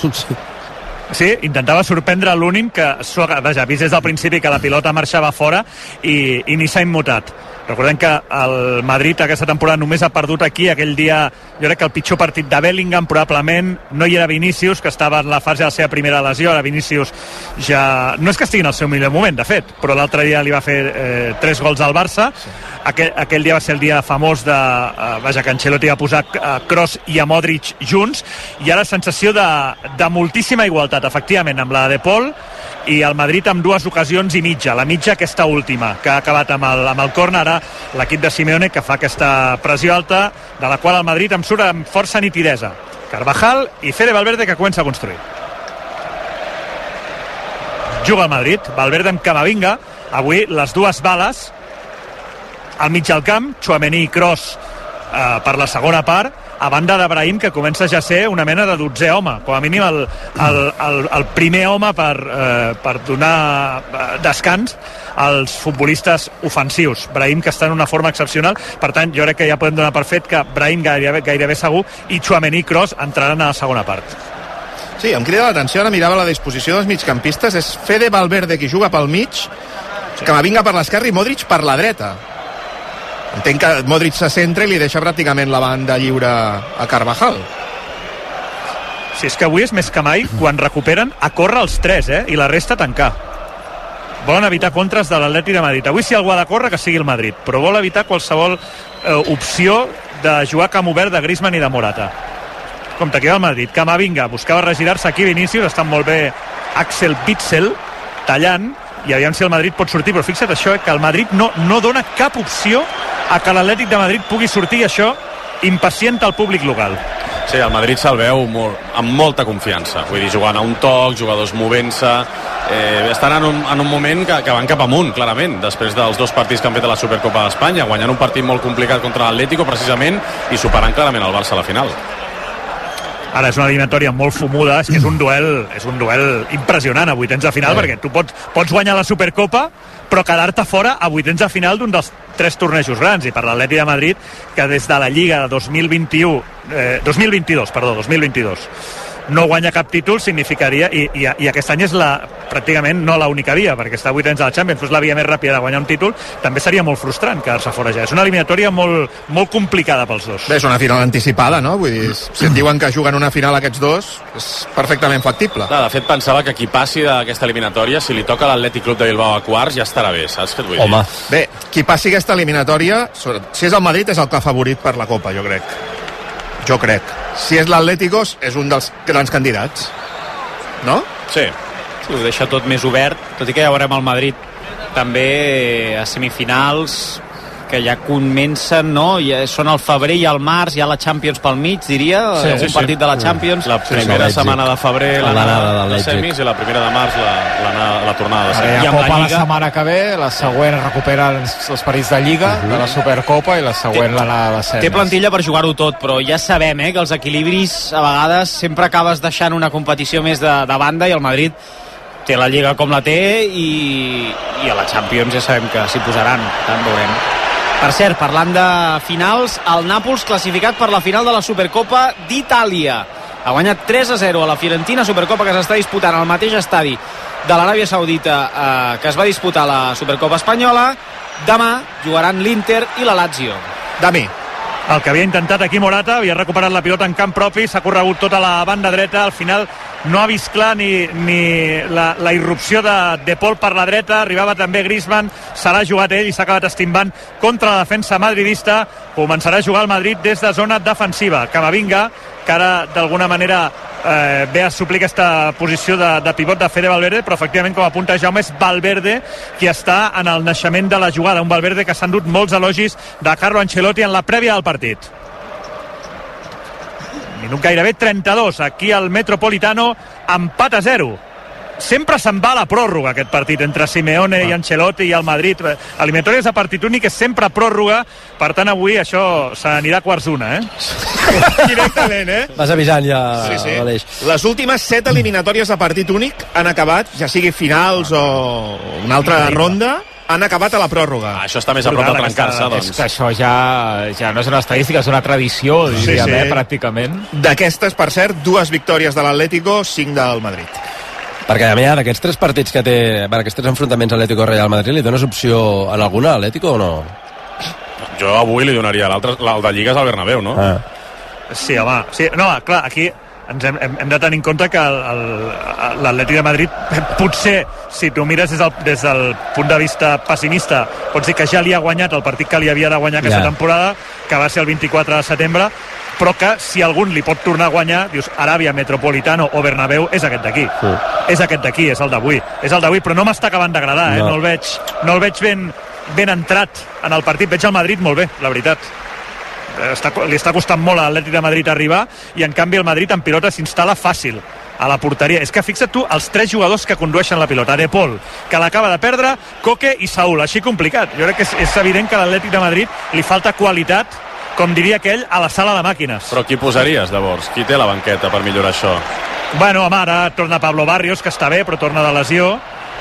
Sí, intentava sorprendre l'únic que, vaja, vist des del principi que la pilota marxava fora, i, i ni s'ha immutat. Recordem que el Madrid aquesta temporada només ha perdut aquí aquell dia, jo crec que el pitjor partit de Bellingham, probablement no hi era Vinícius, que estava en la fase de la seva primera lesió. Ara Vinícius ja... no és que estigui en el seu millor moment, de fet, però l'altre dia li va fer eh, tres gols al Barça. Sí. Aquell, aquell dia va ser el dia famós de... Eh, vaja, que Ancelotti va posar a Kroos i a Modric junts, i ara sensació de, de moltíssima igualtat, efectivament, amb la de Paul, i el Madrid amb dues ocasions i mitja, la mitja aquesta última, que ha acabat amb el, amb el córner. Ara l'equip de Simeone, que fa aquesta pressió alta, de la qual el Madrid em surt amb força nitidesa. Carvajal i Fede Valverde, que comença a construir. Juga el Madrid, Valverde amb Camavinga, avui les dues bales al mig del camp, Tchouaméni i Kroos eh, per la segona part, a banda de Brahim, que comença ja a ser una mena de dotzè home, com a mínim el, el, el, el primer home per, eh, per donar descans als futbolistes ofensius. Brahim, que està en una forma excepcional, per tant jo crec que ja podem donar per fet que Brahim gairebé, gairebé segur, i Tchouaméni i Kroos entraran a la segona part. Sí, em crida l'atenció, ara mirava la disposició dels migcampistes, és Fede Valverde qui juga pel mig, sí. Camavinga per l'esquerra i Modric per la dreta. Entenc que Modric se centra i li deixa pràcticament la banda lliure a Carvajal. Si és que avui és més que mai, quan recuperen, a córrer els tres, eh? I la resta a tancar. Volen evitar contres de l'Atlètic de Madrid. Avui si algú ha de córrer, que sigui el Madrid, però vol evitar qualsevol eh, opció de jugar a camp obert de Griezmann i de Morata. Compte, que va el Madrid. Camavinga buscava regirar-se aquí, Vinícius, estan molt bé Axel Witsel tallant, i aviam si el Madrid pot sortir, però fixa't això, eh, que el Madrid no, no dona cap opció a que l'Atlètic de Madrid pugui sortir, això impacienta el públic local. Sí, el Madrid se'l veu molt, amb molta confiança, vull dir, jugant a un toc, jugadors movent-se, eh, estan en un, en un moment que, que van cap amunt, clarament, després dels dos partits que han fet a la Supercopa d'Espanya, guanyant un partit molt complicat contra l'Atlético, precisament, i superant clarament el Barça a la final. Ara és una eliminatòria molt fumuda, és que és un duel, és un duel impressionant a vuitens de final, sí. Perquè tu pots, pots guanyar la Supercopa, però quedar-te fora a vuitens de final d'un dels tres tornejos grans, i per l'Atlètic de Madrid, que des de la Lliga de dos mil vint-i-u, eh, dos mil vint-i-dos, perdó, dos mil vint-i-dos, no guanya cap títol, significaria, i, i, i aquest any és la, pràcticament no l'única via, perquè està a vuitens de la Champions, és la via més ràpida de guanyar un títol, també seria molt frustrant quedar-se fora ja. És una eliminatòria molt, molt complicada pels dos. Bé, és una final anticipada, no? Vull dir, si et diuen que juguen una final aquests dos, és perfectament factible. Clar, de fet, pensava que qui passi d'aquesta eliminatòria, si li toca l'Atlètic Club de Bilbao a quarts, ja estarà bé, saps què et vull Home. dir? Bé, qui passi aquesta eliminatòria, si és el Madrid, és el clar favorit per la Copa, jo crec. Jo crec. Si és l'Atlético, és un dels grans candidats. No? Sí. Sí, ho deixa tot més obert, tot i que ja veurem el Madrid també a semifinals, que ja comencen, no? Ja són el febrer i el març, ja la Champions pel mig, diria, sí, un sí, partit sí. de la Champions. La primera sí, setmana de febrer l'anada de les semis i la primera de març la, la, la tornada de semis. I amb la, la setmana que ve, la següent recuperen els partits de Lliga, uh -huh. de la Supercopa, i la següent l'anada de semis. Té plantilla per jugar-ho tot, però ja sabem eh, que els equilibris a vegades sempre acabes deixant una competició més de, de banda, i el Madrid té la Lliga com la té i, i a la Champions ja sabem que s'hi posaran, tant veurem. Per cert, parlant de finals, el Nàpols classificat per la final de la Supercopa d'Itàlia. Ha guanyat tres a zero a la Fiorentina, Supercopa que s'està disputant al mateix estadi de l'Aràbia Saudita eh, que es va disputar la Supercopa espanyola. Demà jugaran l'Inter i la Lazio. Dami. El que havia intentat aquí Morata, havia recuperat la pilota en camp propi, s'ha corregut tota la banda dreta, al final no ha vist clar ni, ni la, la irrupció de, de Paul per la dreta, arribava també Griezmann, se l'ha jugat ell i s'ha acabat estimbant contra la defensa madridista. Començarà a jugar el Madrid des de zona defensiva. Camavinga, que ara d'alguna manera eh, ve a suplir aquesta posició de, de pivot de Fede Valverde, però efectivament, com apunta Jaume, és Valverde qui està en el naixement de la jugada, un Valverde que s'ha endut molts elogis de Carlo Ancelotti en la prèvia del partit. Minut gairebé trenta-dos, aquí al Metropolitano, empat a zero. Sempre se'n va a la pròrroga aquest partit entre Simeone ah. i Ancelotti i el Madrid. Eliminatòries de partit únic és sempre pròrroga, per tant avui això s'anirà a quarts d'una, eh? Directament, eh? Vas avisant ja, sí, sí. Aleix. Les últimes set eliminatòries de partit únic han acabat, ja sigui finals o una altra ronda, han acabat a la pròrroga. Ah, això està més a prop de trencar-se, doncs. És que això ja, ja no és una estadística, és una tradició, diríem, sí, sí. Eh, pràcticament. D'aquestes, per cert, dues victòries de l'Atlético, cinc del Madrid. Perquè a mi ara aquests tres partits que té, bueno, aquests tres enfrontaments Atlético-Real Madrid, li dones opció en alguna a l'Atlético o no? Jo avui li donaria l'altre, el de Lliga és al Bernabéu, no? Ah. Sí, home, sí, no, clar, aquí ens hem, hem de tenir en compte que l'Atlètic de Madrid potser, si tu mires des del, des del punt de vista pessimista, pots dir que ja li ha guanyat el partit que li havia de guanyar aquesta yeah. temporada, que va ser el vint-i-quatre de setembre, però que si algun li pot tornar a guanyar, dius, Aràbia, Metropolitano o Bernabéu, és aquest d'aquí. Sí. És aquest d'aquí, és el d'avui. És el d'avui, però no m'està acabant d'agradar, eh? No, no el veig, no el veig ben, ben entrat en el partit. Veig el Madrid molt bé, la veritat. Està, li està costant molt a l'Atlètic de Madrid arribar, i en canvi el Madrid en pilota s'instal·la fàcil a la porteria. És que fixa't tu els tres jugadors que condueixen la pilota. De Paul, que l'acaba de perdre, Coque i Saúl. Així complicat. Jo crec que és, és evident que a l'Atlètic de Madrid li falta qualitat, com diria aquell, a la sala de màquines. Però qui posaries, llavors? Qui té la banqueta per millorar això? Bueno, home, ara torna Pablo Barrios, que està bé, però torna de lesió.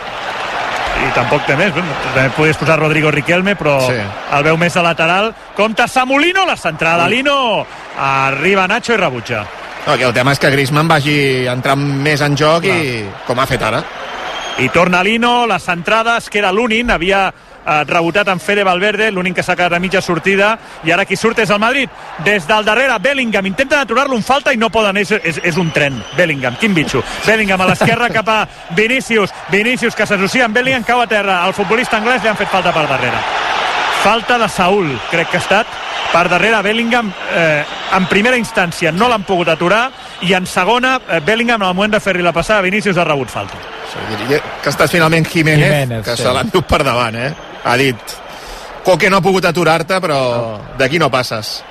I tampoc té més. També podries posar Rodrigo Riquelme, però sí. el veu més de lateral. Compte Samulino, la centrada. Mm. Lino, arriba Nacho i rebutja. No, el tema és que Griezmann vagi entrant més en joc no. i com ha fet ara. I torna Lino, la centrada, es queda l'únic, havia eh, rebotat en Fede Valverde, l'únic que s'ha quedat a mitja sortida, i ara qui surt és el Madrid. Des del darrere, Bellingham, intenten aturar-lo en falta i no poden, és, és, és un tren. Bellingham, quin bitxo. Bellingham a l'esquerra cap a Vinícius, Vinícius que s'associa amb Bellingham, cau a terra. El futbolista anglès li han fet falta per darrere. Falta de Saúl, crec que ha estat per darrere. Bellingham eh, en primera instància no l'han pogut aturar, i en segona eh, Bellingham, al moment de fer-li la passada, Vinícius ha rebut falta. Sí, diria que ha estat finalment Jiménez, Jiménez que sí. se l'han dut per davant, eh? Ha dit Coque no ha pogut aturar-te, però oh. d'aquí no passes.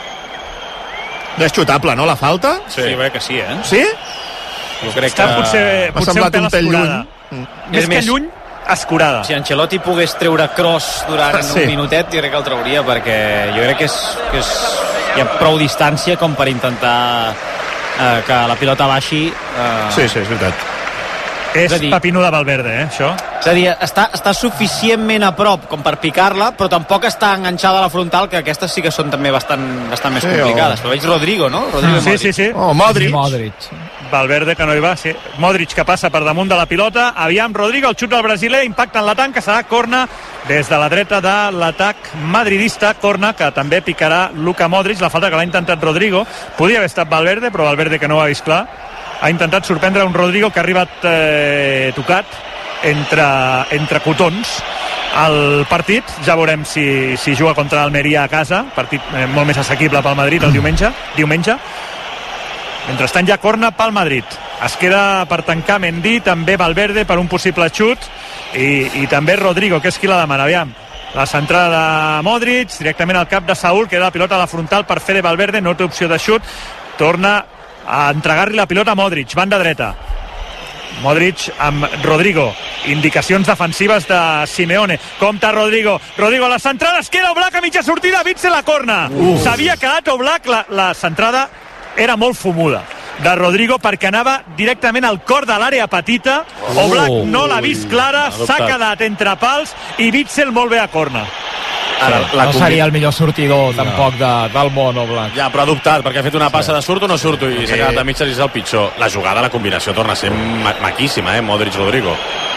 No és xutable, no, la falta? Sí, jo crec que sí, eh? Sí? Jo crec Està que... potser, potser un pèl escurada. Mm. Més que lluny, escurada. Si Ancelotti pogués treure cross durant sí. un minutet, jo crec que el trauria, perquè jo crec que, és, que és, hi ha prou distància com per intentar eh, que la pilota baixi. Eh... Sí, sí, és veritat. És, és dir, pepino de Valverde, eh, això? És a dir, està, està suficientment a prop com per picar-la, però tampoc està enganxada a la frontal, que aquestes sí que són també bastant, bastant més sí, complicades. Oh. Però veig Rodrigo, no? Rodrigo sí, sí, sí. Oh, Modric. Modric. Valverde que no hi va, sí. Modric que passa per damunt de la pilota. Aviam, Rodrigo, el xut del brasiler, impacta en la tanca, serà corna des de la dreta de l'atac madridista. Corna que també picarà Luka Modric, la falta que l'ha intentat Rodrigo. Podia haver estat Valverde, però Valverde que no ho ha vist clar. Ha intentat sorprendre un Rodrigo que ha arribat eh, tocat entre, entre cotons, el partit, ja veurem si, si juga contra l'Almeria a casa, partit eh, molt més assequible pel Madrid el diumenge, diumenge. Mentrestant ja corna pel Madrid. Es queda per tancar Mendy, també Valverde per un possible xut, i, i també Rodrigo, que és qui la demana. Aviam, la centrada de Modric, directament al cap de Saúl, queda la pilota a la frontal per Fede Valverde, no té opció de xut, torna a entregar-li la pilota a Modric, banda dreta. Modric amb Rodrigo, indicacions defensives de Simeone, compta Rodrigo, Rodrigo a la centrada, es queda Oblak a mitja sortida, Witsel la corna. S'havia quedat Oblak, la, la centrada era molt fumuda de Rodrigo perquè anava directament al cor de l'àrea petita. Oblak no l'ha vist clara, s'ha quedat entre pals i Witsel molt bé a corna. Ara, la no seria el millor sortidor no. tampoc de, del món, Oblak. Ja, però ha dubtat, perquè ha fet una passa de surto o no surto i s'ha quedat a mitges i és el pitjor. La jugada, la combinació torna a ser ma maquíssima, eh? Modric-Rodrigo.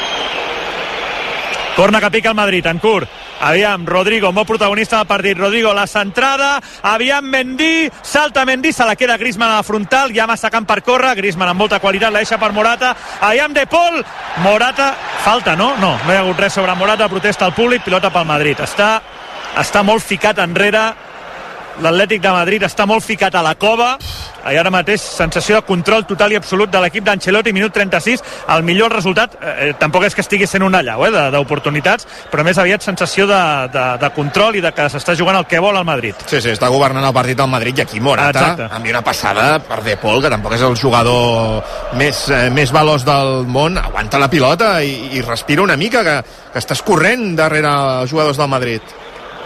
Corna que pica el Madrid, en curt. Aviam, Rodrigo, molt protagonista del partit. Rodrigo, la centrada, aviam Mendy, salta Mendy, se la queda Griezmann a la frontal, ja massa camp per córrer, Griezmann amb molta qualitat, la deixa per Morata, aviam De Paul, Morata, falta, no? No, no hi ha hagut res sobre Morata, protesta el públic, pilota pel Madrid. Està, està molt ficat enrere, l'Atlètic de Madrid està molt ficat a la cova, i ara mateix sensació de control total i absolut de l'equip d'Ancelotti, minut trenta-sis, el millor resultat, eh, tampoc és que estigui sent un allau eh, d'oportunitats, però més aviat sensació de, de, de control i de que s'està jugant el que vol al Madrid. Sí, sí, està governant el partit del Madrid, i aquí Morata, ah, amb una passada per De Paul, que tampoc és el jugador més, eh, més veloç del món, aguanta la pilota i, i respira una mica, que, que estàs corrent darrere els jugadors del Madrid.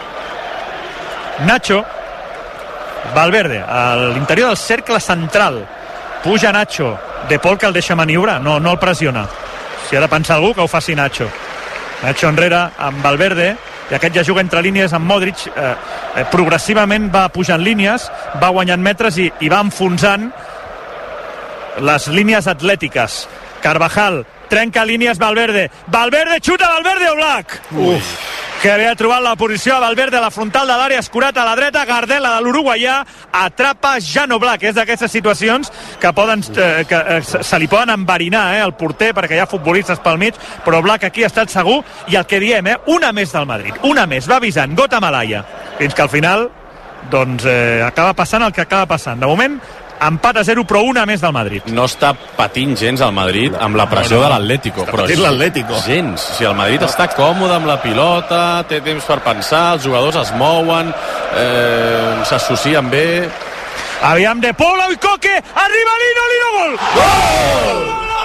Nacho, Valverde, a l'interior del cercle central, puja Nacho, De Paul que el deixa maniobrar, no, no el pressiona. Si ha de pensar algú, que ho faci Nacho. Nacho enrere amb Valverde, i aquest ja juga entre línies amb Modric, eh, eh, progressivament va pujant línies, va guanyant metres i, i va enfonsant les línies atlètiques. Carvajal trenca línies, Valverde, Valverde xuta, Valverde, Oblak. Uf. Que havia trobat la posició a Valverde a la frontal de l'àrea, escurat a la dreta, Gardela de l'uruguaià, atrapa Jan Oblak. És d'aquestes situacions que, poden, eh, que eh, se li poden enverinar eh, el porter, perquè hi ha futbolistes pel mig, però Oblak aquí ha estat segur, i el que diem, eh, una més del Madrid, una més, va avisant, gota malaia, fins que al final doncs eh, acaba passant el que acaba passant. De moment, empat a zero, però una més del Madrid. No està patint gens el Madrid amb la pressió no, no. de l'Atlético. Està patint l'Atlético. Gens. O sigui, el Madrid no. està còmode amb la pilota, té temps per pensar, els jugadors es mouen, eh, s'associen bé. Aviam De Paul, oi Coque, arriba Lino, Lino, gol! Gol!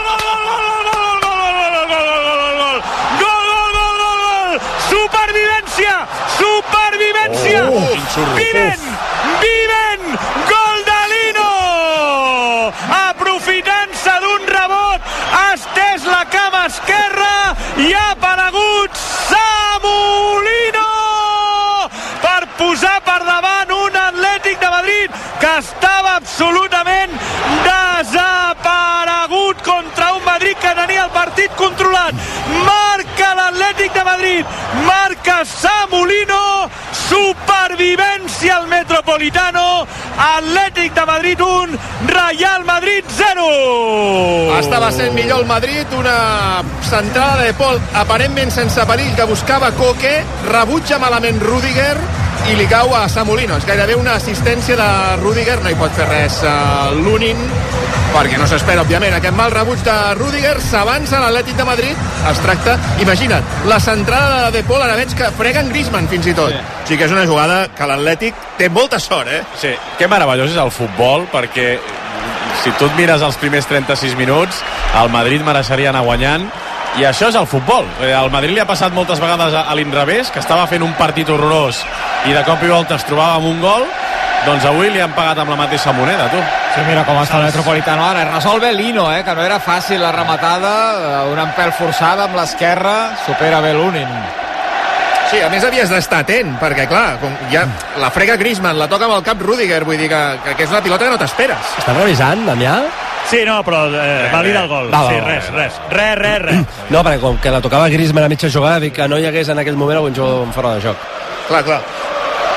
Supervivència! Supervivència! Vivent! Vivent! Gol de Lino! Aprofitant-se d'un rebot, ha estès la cama esquerra i ha aparegut Samu Lino per posar per davant un Atlètic de Madrid que estava absolutament desaparegut contra un Madrid que tenia el partit controlat. Marca l'Atlètic de Madrid, marca Samu Lino, supervivència al Metropolitano, Atlètic de Madrid un, Real Madrid zero. Estava sent millor el Madrid, una centrada de Paul aparentment sense perill que buscava Coque, rebutja malament Rüdiger i li cau a Samu Lino. És gairebé una assistència de Rüdiger, no hi pot fer res uh, Lunin, perquè no s'espera, òbviament, aquest mal rebuig de Rüdiger. S'avança l'Atlètic de Madrid, es tracta, imagina't, la centrada de De Paul, ara veig que freguen Griezmann fins i tot. Sí. O sigui que és una jugada que l'Atlètic té molta sort, eh? Sí, que meravellós és el futbol, perquè si tu et mires els primers trenta-sis minuts, el Madrid mereixeria anar guanyant, i això és el futbol. El Madrid li ha passat moltes vegades a l'inrevés, que estava fent un partit horrorós i de cop i volta es trobava amb un gol. Doncs avui li han pagat amb la mateixa moneda, tu. Sí, mira com està el Metropolitano ara. Resolve Lino, eh, que no era fàcil la rematada, un empel forçada amb l'esquerra, supera bé Lunin. Sí, a més havies d'estar atent, perquè clar, com ja la frega Griezmann, la toca amb el cap Rüdiger, vull dir que, que és una pilota que no t'esperes. Estàs revisant, Damià? Sí, no, però eh, valida el gol. Va, va, sí, res, res, res, res, res. No, perquè com que la tocava Griezmann a mitja jugada, dic que no hi hagués en aquell moment algun jugador fora de joc. Clar, clar.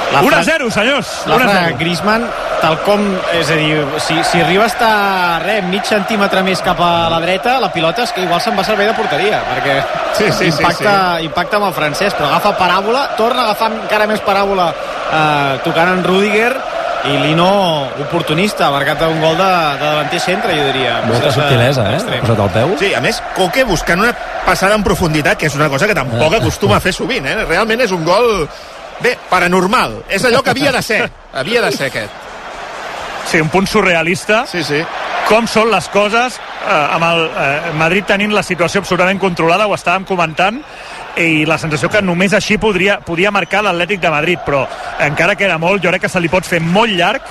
un a zero, senyors. La fra Griezmann, tal com, és a dir, si, si arriba a estar res, mig centímetre més cap a la dreta, la pilota és que igual se'n va servir de porteria, perquè sí, sí, impacta, sí, sí. impacta amb el francès, però agafa paràbola, torna a agafar encara més paràbola eh, tocant en Rüdiger, i Lino, oportunista, ha marcat un gol de, de davanter centre, jo diria. Molta subtilesa, eh? Ha posat el peu. Sí, a més, Koke buscant una passada en profunditat, que és una cosa que tampoc acostuma a fer sovint, eh? Realment és un gol, bé, paranormal. És allò que havia de ser. Havia de ser aquest. Sí, un punt surrealista. Sí, sí. Com són les coses, eh, amb el eh, Madrid tenint la situació absolutament controlada, ho estàvem comentant, i la sensació que només així podria, podia marcar l'Atlètic de Madrid, però encara queda molt, jo crec que se li pot fer molt llarg,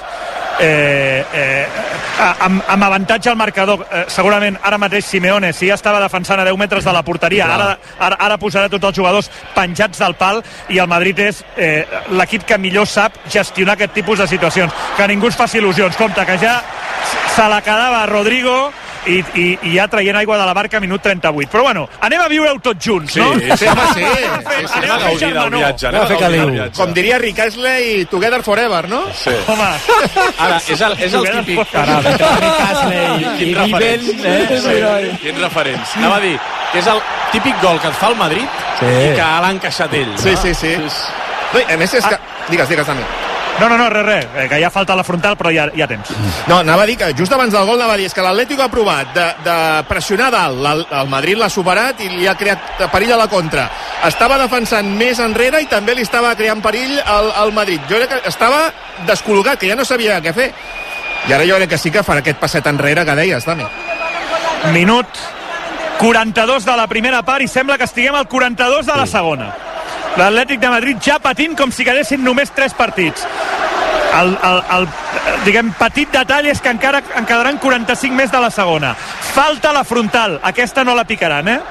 eh, eh, amb, amb avantatge al marcador. Eh, segurament ara mateix Simeone, si ja estava defensant a deu metres de la porteria, ara, ara, ara posarà tots els jugadors penjats del pal, i el Madrid és eh, l'equip que millor sap gestionar aquest tipus de situacions. Que ningú es faci il·lusions. Compte que ja se la quedava Rodrigo i, i, i ja traient aigua de la barca a minut trenta-vuit. Però bueno, anem a viure-ho tots junts, no? Sí, sí, home, sí. Anem a fer, sí, sí, anem a fer germanor. Anem a fer caliu. Com diria Rick Astley, Together Forever, no? Sí. Home. Ara, és el, és el típic... Ara, entre Rick Astley i Viven... Eh? Sí, quins referents. Anava a dir que és el típic gol que et fa el Madrid sí. i que l'ha encaixat ell. Sí, sí, sí. No, a més és que... Digues, digues, també. No, no, no, res, res, que ja falta la frontal, però ja, ja temps. No, anava a dir que just abans del gol anava a dir és que l'Atlético ha provat de, de pressionar dalt, el, el Madrid l'ha superat i li ha creat perill a la contra. Estava defensant més enrere i també li estava creant perill al, al Madrid. Jo crec que estava descol·locat, que ja no sabia què fer. I ara jo crec que sí que farà aquest passet enrere que deies, també. Minut quaranta-dos de la primera part i sembla que estiguem al quaranta-dos de la segona. L'Atlètic de Madrid ja patint com si quedessin només tres partits. El, el, el diguem, petit detall és que encara en quedaran quaranta-cinc més de la segona. Falta la frontal, aquesta no la picaran, eh?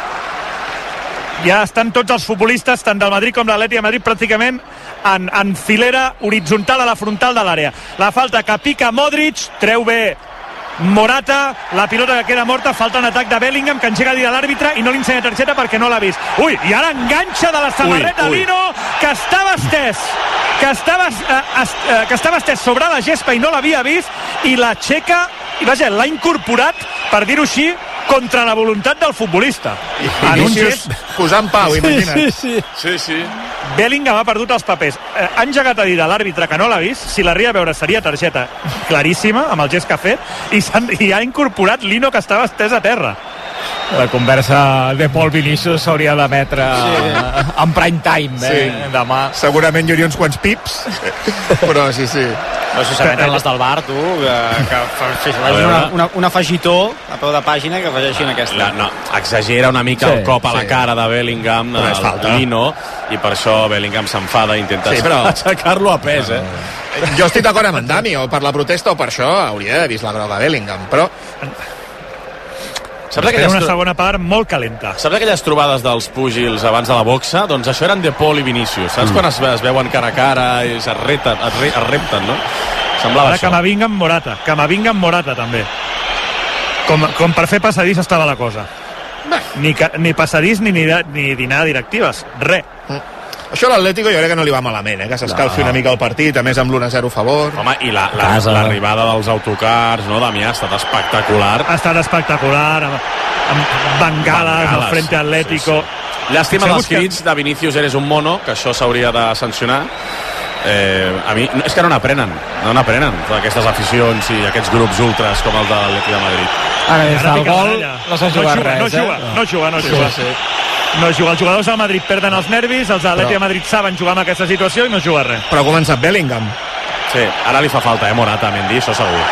Ja estan tots els futbolistes, tant del Madrid com de l'Atlètic de Madrid, pràcticament en, en filera horitzontal a la frontal de l'àrea. La falta que pica Modric, treu bé Morata, la pilota que queda morta, falta un atac de Bellingham que engega a dir a l'àrbitre i no li ensenya targeta perquè no l'ha vist. Ui, i ara enganxa de la samarreta ui, ui. Lino, que estava estès que estava, eh, est, eh, que estava estès sobre la gespa i no l'havia vist, i la aixeca i vaja, l'ha incorporat, per dir-ho així, contra la voluntat del futbolista. I, en un gest posant pau, imagina't. Sí, sí. sí, sí. Bellingham ha perdut els papers. Eh, han llegat a dir a l'àrbitre que no l'ha vist, si l'arriba a veure seria targeta claríssima amb el gest que ha fet, i, i ha incorporat Lino, que estava estès a terra. La conversa de Paul Vinícius s'hauria d'emetre sí. en prime time, eh? Sí. Demà. Segurament hi hauria uns quants pips, però sí, sí. No, si s'emeten les del bar, tu, que, que facin una, una, un afegitó a peu de pàgina que afegeixin aquesta. La, no, exagera una mica sí, el cop a la sí. cara de Bellingham, però és falta. Lino, i per això Bellingham s'enfada i intenta sí, però... aixecar-lo a pes, eh? Jo estic d'acord amb en Dami, o per la protesta o per això hauria d'haver vist la groga Bellingham, però... Saps aquelles una segona part molt calenta. Saps aquelles trobades dels púgils abans de la boxa? Doncs això eren De Paul i Vinícius. Saps mm. quan es, es veuen cara a cara i es repten, es, re, es repten, no? Semblava ara això. Camavinga amb Morata. Camavinga amb Morata, també. Com, com per fer passadís estava la cosa. Ni, ni passadís ni, ni, ni dinar directives. Re. Mm. Això a l'Atlético jo crec que no li va malament, eh? Que s'escalfi no. una mica el partit, a més amb l'u a zero a favor. Home, i l'arribada la, la, dels autocars, no, Damià, ha estat espectacular. Ha estat espectacular, amb, amb bengales al Frente Atlético. Sí, sí. Llàstima dels crits que... de Vinícius eres un mono, que això s'hauria de sancionar. Eh, a mi, és que no n'aprenen, no n'aprenen aquestes aficions i aquests grups ultras com el de l'Atlètic de Madrid. Ara, des del gol no s'ha jugat res, no juga, eh? no juga, no sí, juga. Sí, sí. No juga. Els jugadors del Madrid perden els nervis, els de l'Atlètic de Madrid saben jugar en aquesta situació i no juga res. Però ha començat Bellingham. Sí, ara li fa falta, eh, Morata, a Mendy, això segur.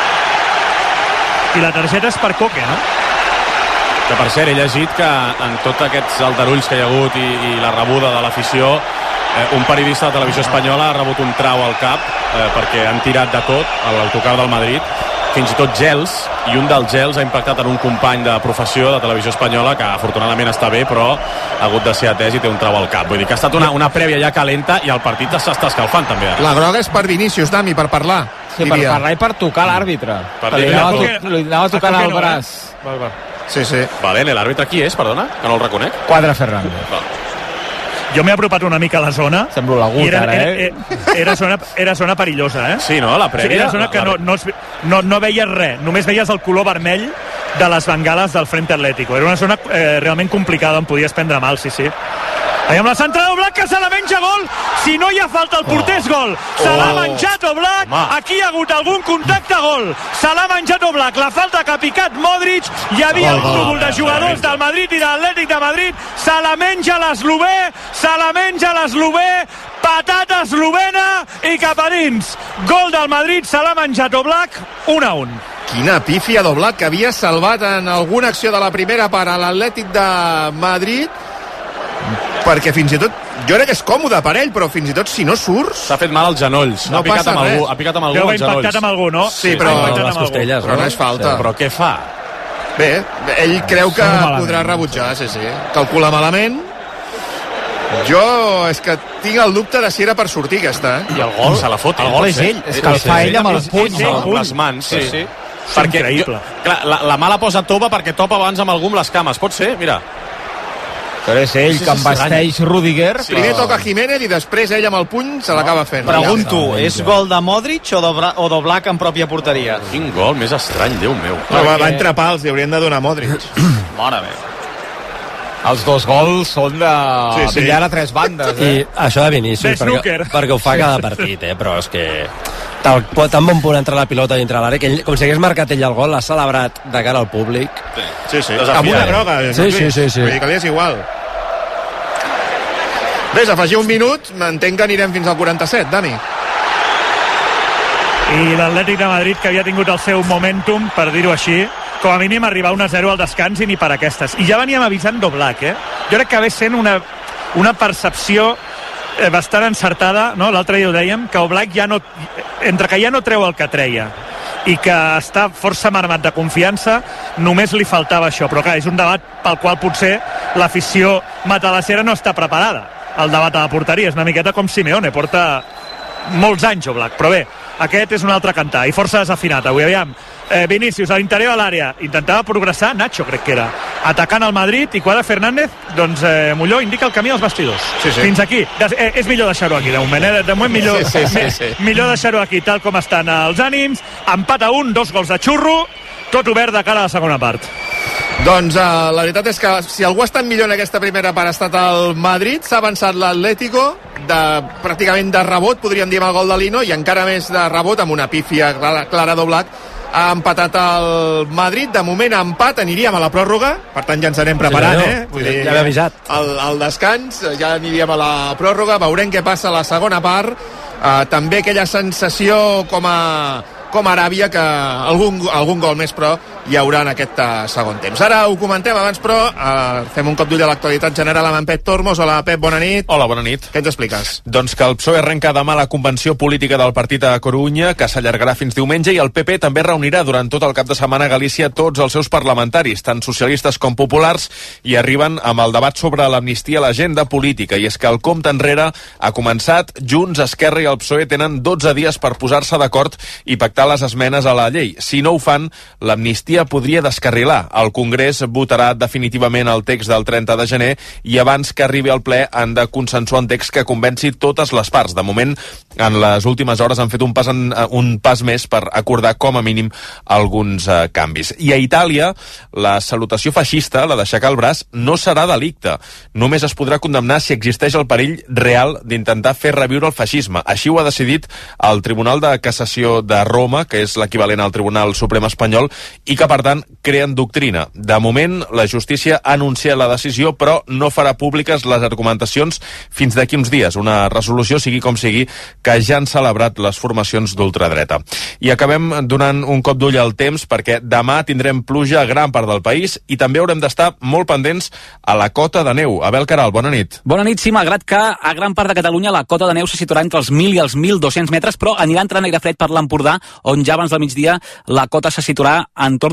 I la targeta és per Koke, no? Que per cert, he llegit que en tots aquests aldarulls que hi ha hagut i, i la rebuda de l'afició, eh, un periodista de televisió espanyola ha rebut un trau al cap eh, perquè han tirat de tot a l'autocar del Madrid, fins i tot gels, i un dels gels ha impactat en un company de professió de televisió espanyola que afortunadament està bé, però ha hagut de ser atès i té un trau al cap. Vull dir que ha estat una, una prèvia ja calenta i el partit s'està escalfant també. Ara. La groga és per Vinícius, Dami, per parlar. Sí, per parlar i per tocar l'àrbitre. Li anava tocant el braç. Sí, sí. Vale, l'àrbitre qui és, perdona? Que no el reconec. Quadra Fernández. Jo Jo m'he apropat una mica a la zona. Semblo l'agut, era, ara, eh? Era, era, zona, era zona perillosa, eh? Sí, no? La prèvia... Sí, era zona que no, no, no, no veies res, només veies el color vermell de les bengales del Frente Atlético. Era una zona eh, realment complicada, on podies prendre mal, sí, sí. Allà amb la centrada Oblak, que se la menja, gol. Si no hi ha falta, el porter és gol. Se l'ha menjat Oblak. Aquí hi ha hagut algun contacte, gol. Se l'ha menjat Oblak. La falta que ha picat Modric. Hi havia un cúmul de jugadors del Madrid i de l'Atlètic de Madrid. Se la menja l'eslovè. Se la menja l'eslovè. Patata eslovena i cap a dins. Gol del Madrid, se l'ha menjat Oblak. un a un. Quina pífia d'Oblak, que havia salvat en alguna acció de la primera part a l'Atlètic de Madrid, perquè fins i tot jo crec que és còmode per ell, però fins i tot si no surts s'ha fet mal als genolls, no ha picat amb res. algú, ha picat amb algú Deu als haver impactat amb algú, no? Sí, però, sí, les costelles, però no, no és falta. Sí. Però què fa? Bé, ell creu que podrà rebutjar, sí, sí. Calcula malament. Jo és que tinc el dubte de si era per sortir aquesta, eh? I el gol se la fot. El gol és ell, és que el fa ell amb els punys, amb les mans, sí, sí. Perquè, increïble. Jo, clar, la, la mà la posa Toba perquè topa abans amb algú amb les cames. Pot ser? Mira. Però és ell que embasteix Rudiger. Sí. Primer toca Jiménez i després ell amb el puny se l'acaba fent. Pregunto, és gol de Modric o d'Oblak en pròpia porteria? Quin gol més estrany, Déu meu. No, va, va entre pals, li haurien de donar Modric. Mare meva. Els dos gols són de sí, sí. billar a tres bandes, eh? I això de Vinícius, perquè, perquè ho fa cada partit, eh? Però és que tal, tan bon punt entre la pilota dintre l'àrea que ell, com si hagués marcat ell el gol, l'ha celebrat de cara al públic. Sí, sí, amb una groga. Sí, sí, sí, sí. Vull dir que li és igual. Ves, afegir un minut, m'entenc que anirem fins al quaranta-set, Dani. I l'Atlètic de Madrid, que havia tingut el seu momentum, per dir-ho així, com a mínim arribar a un a zero al descans i ni per aquestes. I ja veníem avisant d'Oblak, eh? Jo crec que ve sent una, una percepció eh, bastant encertada, no? L'altre dia ho dèiem, que Oblak ja no, entre que ja no treu el que treia i que està força marmat de confiança, només li faltava això. Però clar, és un debat pel qual potser l'afició matalassera no està preparada. El debat a la porteria és una miqueta com Simeone, porta molts anys Oblak, però bé, aquest és un altre cantar i força desafinat avui. Aviam, eh, Vinícius a l'interior de l'àrea intentava progressar, Nacho crec que era atacant el Madrid, i Quadra Fernández doncs eh, Molló indica el camí als vestidors. Sí, sí. Fins aquí, Des, eh, és millor deixar-ho aquí de moment, eh? de moment millor, sí, sí, sí, sí. millor deixar-ho aquí tal com estan els ànims. Empat a un, dos gols de xurro, tot obert de cara a la segona part. Doncs uh, la veritat és que si algú ha estat millor en aquesta primera part ha estat el Madrid, s'ha avançat l'Atlético de, pràcticament de rebot, podríem dir, amb el gol de Lino, i encara més de rebot amb una pífia clara, clara d'Oblak. Ha empatat el Madrid, de moment empat, aniríem a la pròrroga, per tant ja ens anem preparant, sí, eh? Vull dir, ja l'he avisat. El, el descans, ja aniríem a la pròrroga, veurem què passa a la segona part. Uh, també aquella sensació com a com a Aràbia, que algun, algun gol més, però hi haurà en aquest uh, segon temps. Ara ho comentem abans, però uh, fem un cop d'ull a l'actualitat general amb en Pep Tormos. Hola, Pep, bona nit. Hola, bona nit. Què ens expliques? Doncs que el P S O E arrenca demà la convenció política del partit a Corunya, que s'allargarà fins diumenge, i el P P també reunirà durant tot el cap de setmana a Galícia tots els seus parlamentaris, tant socialistes com populars, i arriben amb el debat sobre l'amnistia a l'agenda política. I és que el compte enrere ha començat. Junts, Esquerra i el P S O E tenen dotze dies per posar-se d'acord i pactar les esmenes a la llei. Si no ho fan, l'amnistia podria descarrilar. El Congrés votarà definitivament el text del trenta de gener i abans que arribi al ple han de consensuar un text que convenci totes les parts. De moment, en les últimes hores han fet un pas, en, un pas més per acordar com a mínim alguns uh, canvis. I a Itàlia, la salutació feixista, la d'aixecar el braç, no serà delicte. Només es podrà condemnar si existeix el perill real d'intentar fer reviure el feixisme. Així ho ha decidit el Tribunal de Cassació de Roma, que és l'equivalent al Tribunal Suprem espanyol, i que, per tant, creen doctrina. De moment, la justícia ha anunciat la decisió, però no farà públiques les argumentacions fins d'aquí uns dies. Una resolució, sigui com sigui, que ja han celebrat les formacions d'ultradreta. I acabem donant un cop d'ull al temps, perquè demà tindrem pluja a gran part del país i també haurem d'estar molt pendents a la cota de neu. Abel Caral, bona nit. Bona nit, sí, malgrat que a gran part de Catalunya la cota de neu se situarà entre els mil i els mil dos-cents metres, però anirà entrant aire fred per l'Empordà, on ja abans del migdia la cota se situarà entorn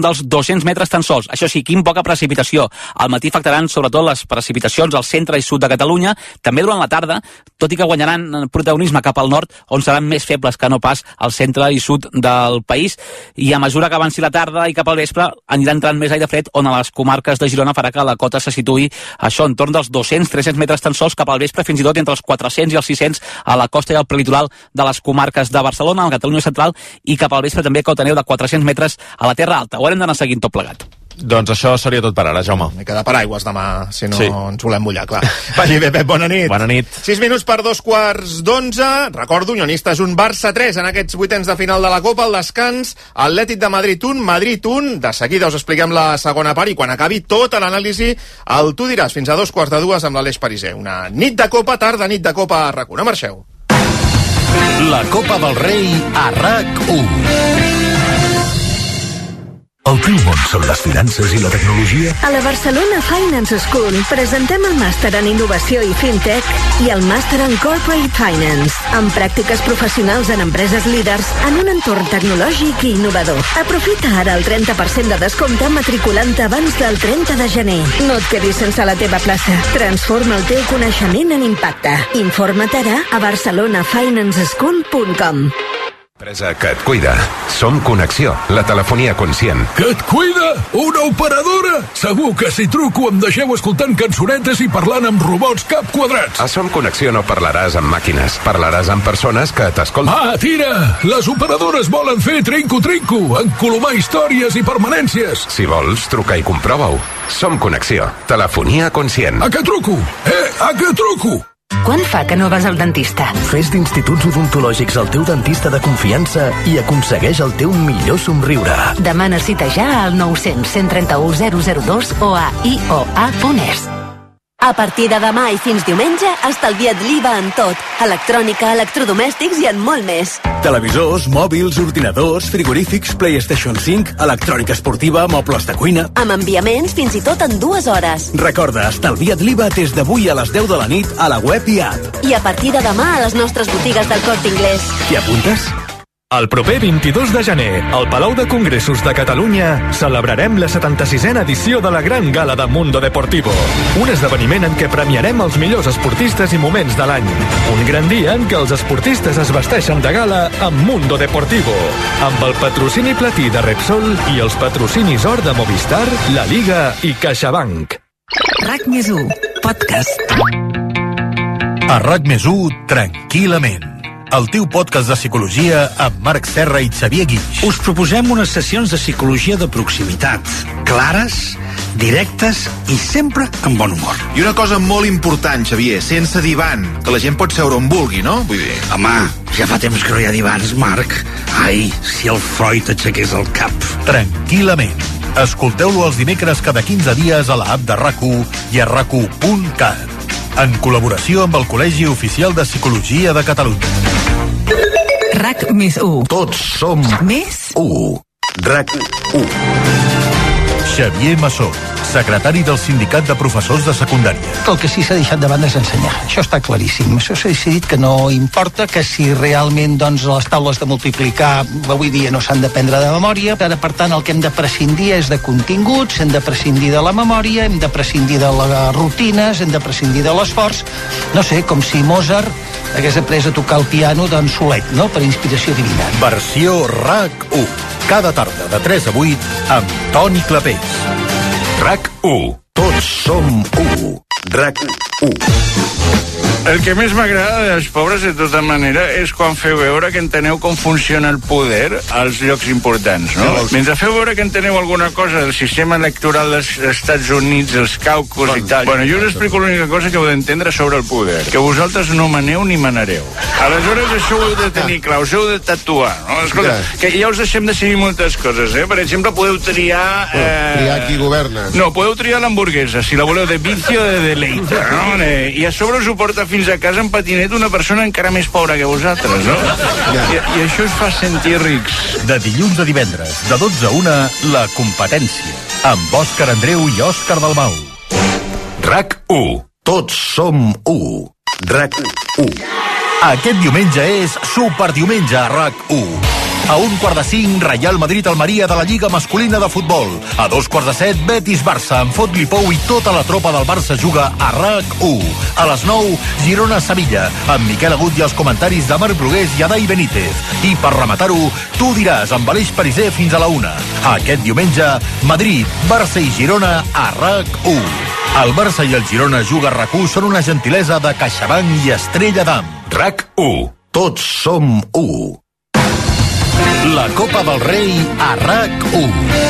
l'entorn dels dos-cents metres tan sols. Això sí, quin poca precipitació. Al matí afectaran sobretot les precipitacions al centre i sud de Catalunya, també durant la tarda, tot i que guanyaran protagonisme cap al nord, on seran més febles que no pas al centre i sud del país. I a mesura que avanci la tarda i cap al vespre anirà entrant més aire fred, on a les comarques de Girona farà que la cota se situï això, entorn dels dos-cents a tres-cents metres tan sols, cap al vespre fins i tot entre els quatre-cents i els sis-cents a la costa i al prelitoral de les comarques de Barcelona, a la Catalunya central, i cap al vespre també cota neu de quatre-cents metres a la Terra Alta. Ho haurem d'anar seguint tot plegat. Doncs això seria tot per ara, Jaume. M'he quedat paraigües demà, si no sí. ens volem mullar, clar. Vagi bé, Pep, bona nit. Bona nit. Sis minuts per dos quarts d'onze. Recordo, Unionistes un, Barça tres en aquests vuitens de final de la Copa, el descans, Atlètic de Madrid un, Madrid un. De seguida us expliquem la segona part i quan acabi tota l'anàlisi el tu diràs fins a dos quarts de dues amb l'Aleix Pariser. Una nit de Copa, tarda nit de Copa a RAC u. No marxeu. La Copa del Rei a RAC u. El teu món són les finances i la tecnologia? A la Barcelona Finance School presentem el màster en innovació i fintech i el màster en corporate finance, amb pràctiques professionals en empreses líders en un entorn tecnològic i innovador. Aprofita ara el trenta per cent de descompte matriculant-te abans del trenta de gener. No et quedis sense la teva plaça. Transforma el teu coneixement en impacte. Informa't ara a barcelona finance school punt com. Empresa que et cuida. Som Connexió, la telefonia conscient. Que et cuida? Una operadora? Segur que si truco em deixeu escoltant cançonetes i parlant amb robots cap quadrats. A Som Connexió no parlaràs amb màquines, parlaràs amb persones que t'escolten. Ah, tira! Les operadores volen fer trinco-trinco, encolomar històries i permanències. Si vols, truca i comprova-ho. Som Connexió, telefonia conscient. A què truco? Eh, a què truco? Quan fa que no vas al dentista? Fes d'instituts odontològics el teu dentista de confiança i aconsegueix el teu millor somriure. Demana cita ja al nou cents, cent trenta-u, zero zero dos o a i o a punt es. A partir de demà i fins diumenge, estalvia't l'I V A en tot. Electrònica, electrodomèstics i en molt més. Televisors, mòbils, ordinadors, frigorífics, PlayStation cinc, electrònica esportiva, mobles de cuina... Amb enviaments fins i tot en dues hores. Recorda, estalvia't l'I V A des d'avui a les deu de la nit a la web i app. I a partir de demà a les nostres botigues del Corte Inglés. T'hi apuntes? El proper vint-i-dos de gener, al Palau de Congressos de Catalunya, celebrarem la setanta-sisena edició de la Gran Gala de Mundo Deportivo. Un esdeveniment en què premiarem els millors esportistes i moments de l'any. Un gran dia en què els esportistes es vesteixen de gala amb Mundo Deportivo. Amb el patrocini platí de Repsol i els patrocinis or de Movistar, La Liga i CaixaBank. RAC més u, podcast. A RAC més u, tranquil·lament. El teu podcast de psicologia amb Marc Serra i Xavier Guix. Us proposem unes sessions de psicologia de proximitat, clares, directes i sempre amb bon humor. I una cosa molt important, Xavier, sense divan, que la gent pot seure on vulgui, no? Vull dir... Home, ja fa temps que no hi ha divans, Marc. Ai, si el Freud aixequés el cap. Tranquil·lament. Escolteu-lo els dimecres cada quinze dies a l'app de RAC u i a rac u punt cat. En col·laboració amb el Col·legi Oficial de Psicologia de Catalunya. RAC més u. Tots som més u. RAC u. Xavier Massó, secretari del Sindicat de Professors de Secundària. El que sí s'ha deixat de banda és ensenyar. Això està claríssim. Això s'ha decidit que no importa, que si realment doncs, les taules de multiplicar avui dia no s'han de prendre de memòria. Ara, per tant, el que hem de prescindir és de continguts, hem de prescindir de la memòria, hem de prescindir de les rutines, hem de prescindir de l'esforç. No sé, com si Mozart hagués après a tocar el piano doncs solet, no?, per inspiració divina. Versió RAC u. Cada tarda de tres a vuit amb Toni Clapés. RAC u. Tots som u. RAC u. El que més m'agrada dels pobres, de tota manera, és quan feu veure que enteneu com funciona el poder als llocs importants, no? Sí, mentre feu veure que enteneu alguna cosa del sistema electoral dels Estats Units, els caucus i tal, bueno, jo us explico l'única cosa que heu d'entendre sobre el poder, que vosaltres no maneu ni manareu. Aleshores, això ho heu de tenir clar, us heu de tatuar, no? Escolta, que ja us deixem decidir moltes coses, eh? Per exemple, podeu triar... Eh... Triar qui governa. No, podeu triar l'hamburguesa, si la voleu de vicio o de deleite, no? I a sobre us ho porta fins a casa en patinet una persona encara més pobra que vosaltres, no? I, i això us fa sentir rics. De dilluns a divendres, de dotze a una, La Competència, amb Òscar Andreu i Òscar Dalmau. RAC u. Tots som u. RAC u. Aquest diumenge és Superdiumenge a RAC u. A un quart de cinc, Real Madrid-Almeria de la Lliga Masculina de Futbol. A dos quarts de set, Betis-Barça, amb Fotli Pou i tota la tropa del Barça juga a RAC u. A les nou, Girona-Sevilla, amb Miquel Agut i els comentaris de Marc Brugués i Adai Benítez. I per rematar-ho, tu diràs amb Aleix Pariser fins a la una. Aquest diumenge, Madrid, Barça i Girona a RAC u. El Barça i el Girona juga a RAC u són una gentilesa de CaixaBank i Estrella d'Am. RAC u. Tots som u. La Copa del Rei a RAC u.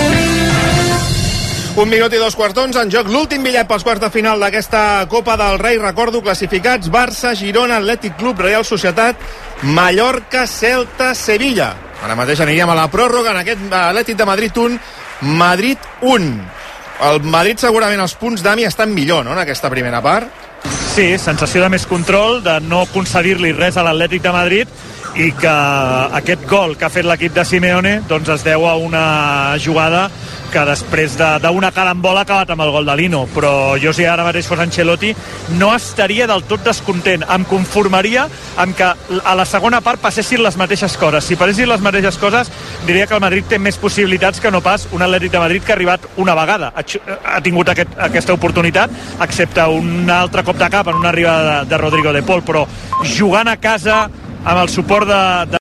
Un minut i dos quarts d'onze, en joc l'últim bitllet pels quarts de final d'aquesta Copa del Rei. Recordo, classificats: Barça, Girona, Atlètic Club, Real Societat, Mallorca, Celta, Sevilla. Ara mateix aniríem a la pròrroga en aquest Atlètic de Madrid un, Madrid un. El Madrid segurament els punts d'Ami estan millor, no?, en aquesta primera part. Sí, sensació de més control, de no concedir-li res a l'Atlètic de Madrid, i que aquest gol que ha fet l'equip de Simeone doncs es deu a una jugada que després d'una carambola ha acabat amb el gol de Lino, però jo si ara mateix fos Ancelotti no estaria del tot descontent, em conformaria amb que a la segona part passessin les mateixes coses. Si passessin les mateixes coses diria que el Madrid té més possibilitats que no pas un Atlètic de Madrid que ha arribat una vegada, ha, ha tingut aquest, aquesta oportunitat, excepte un altre cop de cap en una arribada de, de Rodrigo de Paul, però jugant a casa amb el suport de, de